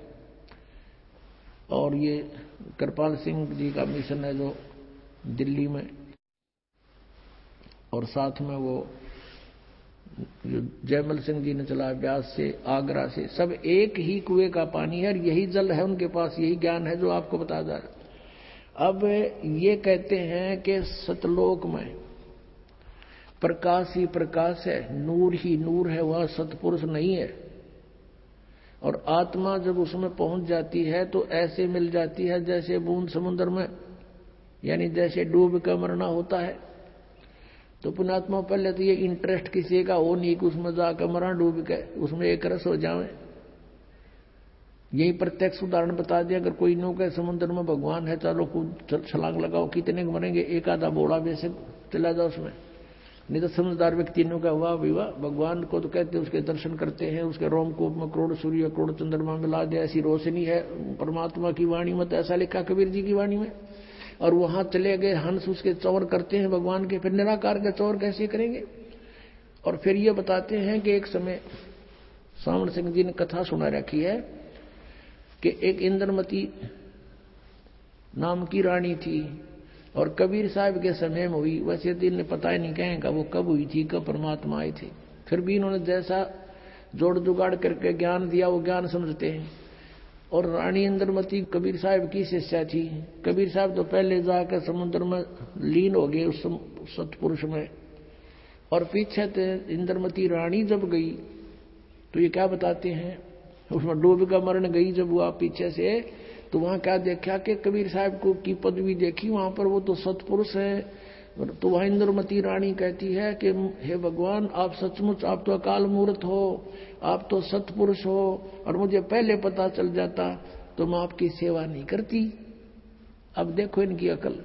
Speaker 2: और ये कृपाल सिंह जी का मिशन है जो दिल्ली में, और साथ में वो जो जयमल सिंह जी ने चला ब्यास से, आगरा से, सब एक ही कुएं का पानी है, और यही जल है उनके पास, यही ज्ञान है जो आपको बता जा रहा। अब ये कहते हैं कि सतलोक में प्रकाश ही प्रकाश है, नूर ही नूर है, वह सतपुरुष नहीं है। और आत्मा जब उसमें पहुंच जाती है तो ऐसे मिल जाती है जैसे बूंद समुद्र में, यानी जैसे डूब कर मरना होता है। तो पुण्यात्मा पहले तो ये इंटरेस्ट किसी का हो नहीं कि उसमें जाकर मरा डूब के, उसमें एक रस हो जावे। यही प्रत्यक्ष उदाहरण बता दिया, अगर कोई नो के समुद्र में भगवान है, चलो कूद छलांग लगाओ, कितने मरेंगे, एक आधा बोड़ा वैसे चला जाओ उसमें। नहीं तो समझदार व्यक्ति ने कहा वाह विवाह, भगवान को तो कहते उसके दर्शन करते हैं, उसके रोमकूप में करोड़ सूर्य करोड़ चंद्रमा मिला दे, ऐसी रोशनी है परमात्मा की वाणी में, तो ऐसा लिखा कबीर जी की वाणी में। और वहां चले गए हंस उसके चौर करते हैं भगवान के, फिर निराकार के चौर कैसे करेंगे। और फिर ये बताते हैं कि एक समय सामण सिंह जी ने कथा सुना रखी है कि एक इंद्रमती नाम की रानी थी, और कबीर साहब के समय में हुई। वैसे दिन ने पता ही नहीं कहेगा वो कब हुई थी, कब परमात्मा आए थे, फिर भी इन्होंने जैसा जोड़ जुगाड़ करके ज्ञान दिया वो ज्ञान समझते हैं। और रानी इंद्रमती कबीर साहब की शिष्या थी। कबीर साहब तो पहले जाकर समुद्र में लीन हो गए उस सतपुरुष में, और पीछे इंद्रमती रानी जब गई तो ये क्या बताते हैं, उसमें डूब का मरण गई जब वो पीछे से, तो वहां क्या देखा कि कबीर साहब को की पदवी देखी, वहां पर वो तो सतपुरुष है। तो वह इंद्रमती रानी कहती है कि हे भगवान, आप सचमुच, आप तो अकाल मूर्त हो, आप तो सतपुरुष हो, और मुझे पहले पता चल जाता तो मैं आपकी सेवा नहीं करती। अब देखो इनकी अकल,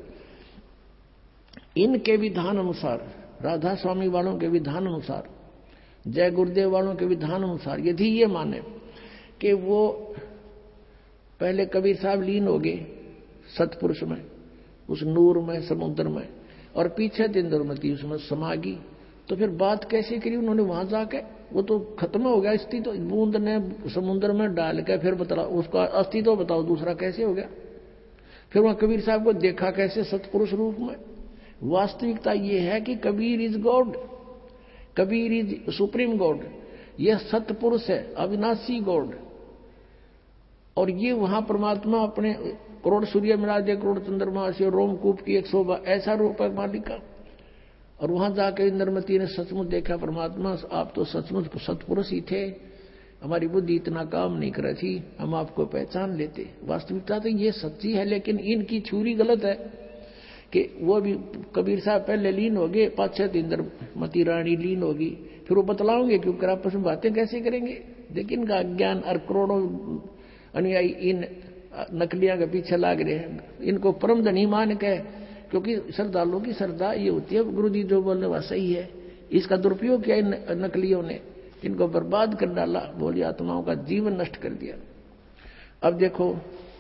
Speaker 2: इनके विधान अनुसार, राधा स्वामी वालों के विधान अनुसार, जय गुरुदेव वालों के विधान अनुसार, यदि ये माने कि वो पहले कबीर साहब लीन हो गए सतपुरुष में, उस नूर में, समुद्र में, और पीछे इंद्रमती उसमें समा गई, तो फिर बात कैसे करी उन्होंने वहां जाके, वो तो खत्म हो गया अस्तित्व, तो बूंद ने समुद्र में डाल के फिर बता उसका अस्तित्व बताओ दूसरा कैसे हो गया। फिर वहां कबीर साहब को देखा कैसे सतपुरुष रूप में। वास्तविकता ये है कि Kabir is God, Kabir is supreme God, यह सतपुरुष है, अविनाशी गॉड। और ये वहां परमात्मा अपने करोड़ सूर्य मिला दे, करोड़ चंद्रमा से, रोमकूप की 100 ऐसा रूप है मालिक का। और वहां जाकर इंद्रमती ने सचमुच देखा परमात्मा, आप तो सचमुच सतपुरुष ही थे, हमारी बुद्धि इतना काम नहीं कर रही थी, हम आपको पहचान लेते। वास्तविकता तो ये सच्ची है, लेकिन इनकी छुरी गलत है कि वो भी कबीर साहब पहले लीन हो गए, 5-6 इंद्रमती रानी लीन होगी, फिर वो बतलाओगे क्योंकि आपस में बातें कैसे करेंगे। लेकिन इनका अज्ञान, और करोड़ों अनुयायी इन नकलियां के पीछे लाग रहे हैं, इनको परम धनी मान के, क्योंकि श्रद्धालुओं की श्रद्धा ये होती है गुरु जी जो बोलने वह सही है। इसका दुरुपयोग किया इन नकलियों ने, इनको बर्बाद कर डाला, बोली आत्माओं का जीवन नष्ट कर दिया। अब देखो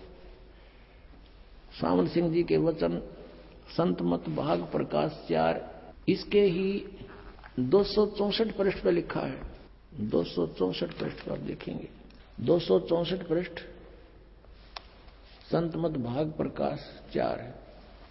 Speaker 2: सामन सिंह जी के वचन, संत मत भाग प्रकाश 4, इसके ही 264 पृष्ठ पर लिखा है। 264 पृष्ठ पर आप देखेंगे, 264 पृष्ठ, संत मत भाग प्रकाश 4 है।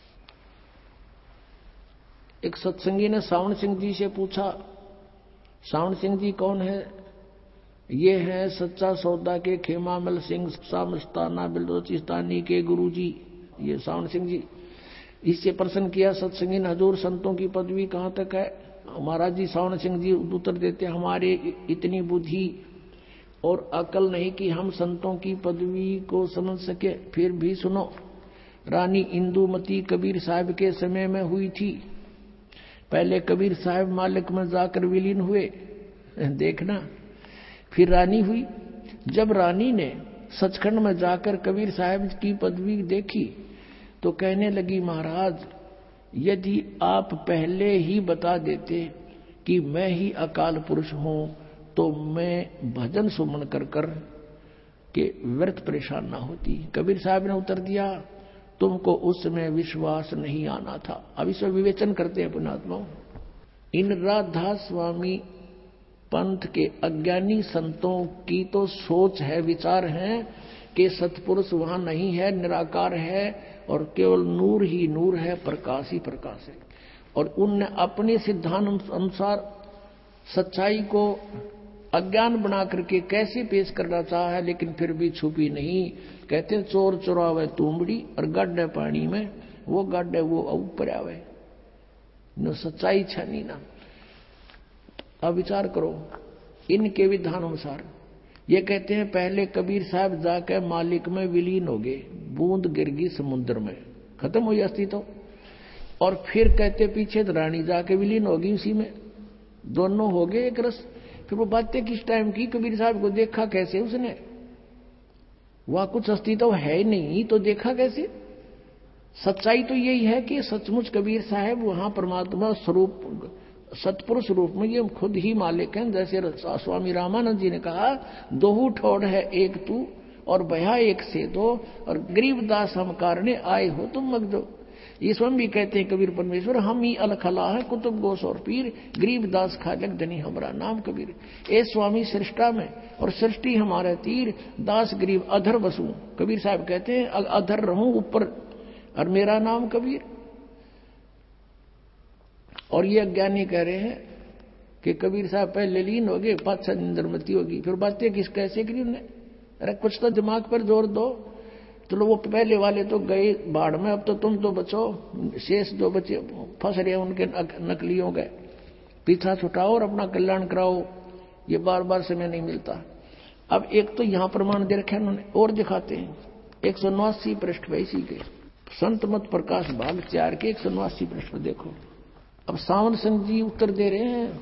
Speaker 2: एक सत्संगी ने सावण सिंह जी से पूछा, सावण सिंह जी कौन है? ये है सच्चा सौदा के खेमामल सिंह सामस्ताना बिलोचिस्तानी के गुरु जी, ये सावण सिंह जी। इससे प्रश्न किया सत्संगी ने, हजूर संतों की पदवी कहाँ तक है? महाराज जी सावण सिंह जी उत्तर देते, हमारे इतनी बुद्धि और अकल नहीं कि हम संतों की पदवी को समझ सके। फिर भी सुनो, रानी इंदुमती कबीर साहब के समय में हुई थी। पहले कबीर साहब मालिक में जाकर विलीन हुए, देखना, फिर रानी हुई। जब रानी ने सचखंड में जाकर कबीर साहब की पदवी देखी तो कहने लगी, महाराज यदि आप पहले ही बता देते कि मैं ही अकाल पुरुष हूं तो मैं भजन सुमन कर कर के व्यर्थ परेशान ना होती। कबीर साहब ने उत्तर दिया, तुमको उस समय विश्वास नहीं आना था। अब इसमें विवेचन करते हैं पुण्यात्माओं। इन राधा स्वामी पंथ के अज्ञानी संतों की तो सोच है, विचार है कि सतपुरुष वहां नहीं है, निराकार है और केवल नूर ही नूर है, प्रकाश ही प्रकाश है। और उनने अपने सिद्धांत अनुसार सच्चाई को अज्ञान बना करके कैसे पेश करना चाहा है, लेकिन फिर भी छुपी नहीं। कहते हैं चोर चुरावे तुमड़ी और गड्ढे पानी में, वो गड्ढे वो ऊपर आवे, नो सच्चाई छनी ना। अब विचार करो इनके विधान अनुसार। ये कहते हैं पहले कबीर साहब जाकर मालिक में विलीन हो गए, बूंद गिर गई समुद्र में, खत्म हुई अस्तित्व। और फिर कहते पीछे रानी जाके विलीन हो गई उसी में, दोनों हो गए एक रस। फिर वो बातें किस टाइम की? कबीर साहब को देखा कैसे उसने? वहां कुछ अस्तित्व है ही नहीं तो देखा कैसे? सच्चाई तो यही है कि सचमुच कबीर साहब वहां परमात्मा स्वरूप सतपुरुष रूप में ये खुद ही मालिक हैं। जैसे स्वामी रामानंद जी ने कहा, दोहू ठोड़ है एक तू और भया एक से दो, और गरीबदास हम कारणे आए हो तुम मगजो। ये स्वयं भी कहते हैं कबीर परमेश्वर, हम ही अलखला है कुतुब गोस और पीर, गरीबदास खालक धनी हमारा नाम कबीर। ए स्वामी सृष्टा में और सृष्टि हमारे तीर, दास गरीब अधर बसू। कबीर साहब कहते हैं अधर रहूं ऊपर और मेरा नाम कबीर। और ये अज्ञानी कह रहे हैं कि कबीर साहब पहले लीन हो गए, पाछा निंदरमती होगी। फिर बातें किस कैसे करी उन्हें? अरे कुछ तो दिमाग पर जोर दो। चलो वो पहले वाले तो गए बाढ़ में, अब तो तुम तो बचो, शेष जो बचे फंस रहे उनके नकलियों गए, पीछा छुटाओ और अपना कल्याण कराओ। ये बार बार समय नहीं मिलता। अब एक तो यहां प्रमाण दे रखे उन्होंने, और दिखाते हैं 189 पृष्ठ पे इसी के संत मत प्रकाश भाग 4 के 189 पृष्ठ पर देखो। अब सावन सिंह जी उत्तर दे रहे हैं,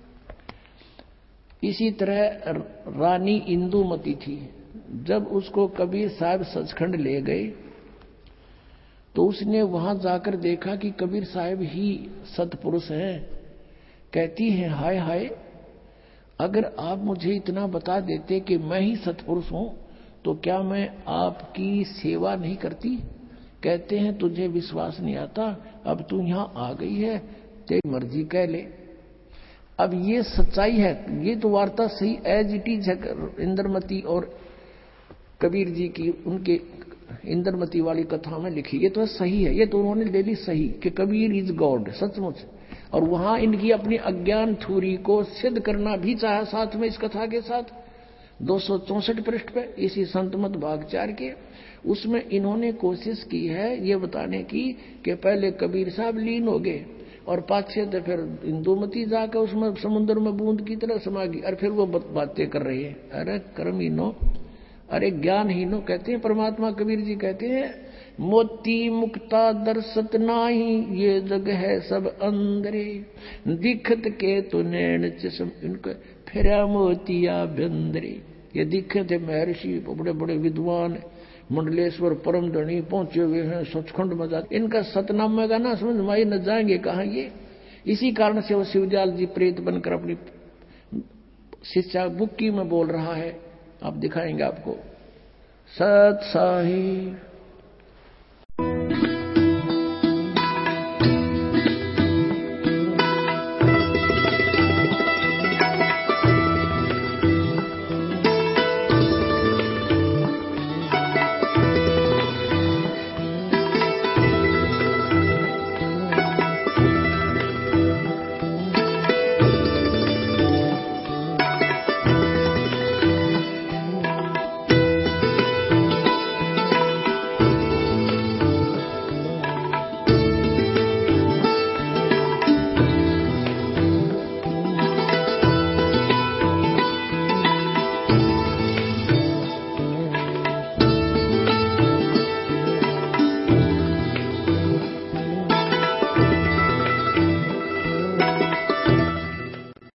Speaker 2: इसी तरह रानी इंदुमती थी। जब उसको कबीर साहब सचखंड ले गए तो उसने वहां जाकर देखा कि कबीर साहब ही सतपुरुष हैं। कहती हैं, हाय हाय, अगर आप मुझे इतना बता देते कि मैं ही सतपुरुष हूं तो क्या मैं आपकी सेवा नहीं करती? कहते हैं तुझे विश्वास नहीं आता, अब तू यहां आ गई है, तेरी मर्जी कह ले। अब ये सच्चाई है, ये तो वार्ता सही एज इट इज है इंद्रमती और कबीर जी की, उनके इंद्रमती वाली कथा में लिखी। ये तो सही है, ये तो उन्होंने ले ली सही कि कबीर इज गॉड सचमुच। और वहां इनकी अपनी अज्ञान थ्योरी को सिद्ध करना भी चाहा साथ में इस कथा के साथ 264 पृष्ठ पे इसी संत मत भाग 4 के, उसमें इन्होंने कोशिश की है ये बताने की कि पहले कबीर साहब लीन हो गए और पाछे तो फिर इंदुमती जाकर उसमें समुद्र में बूंद की तरह समा गई। और फिर वो बातें कर रही है, अरे कर्म हीनो, अरे ज्ञान हीनो। कहते हैं परमात्मा कबीर जी कहते हैं, मोती मुक्ता दर्शत नाही, ये जग है सब अंदरे, दिखत के तो नैन चश्म इनके फेरा मोतिया बंदरे। ये दिखत है महर्षि बड़े बड़े विद्वान मंडलेश्वर परम धनी पहुंचे हुए हैं सचखंड में जाते, इनका सतनाम का ना समझ माई न जाएंगे कहा। ये इसी कारण से वो शिवजाल जी प्रेत बनकर अपनी शिष्या बुक्की में बोल रहा है, आप दिखाएंगे आपको। सत साहिब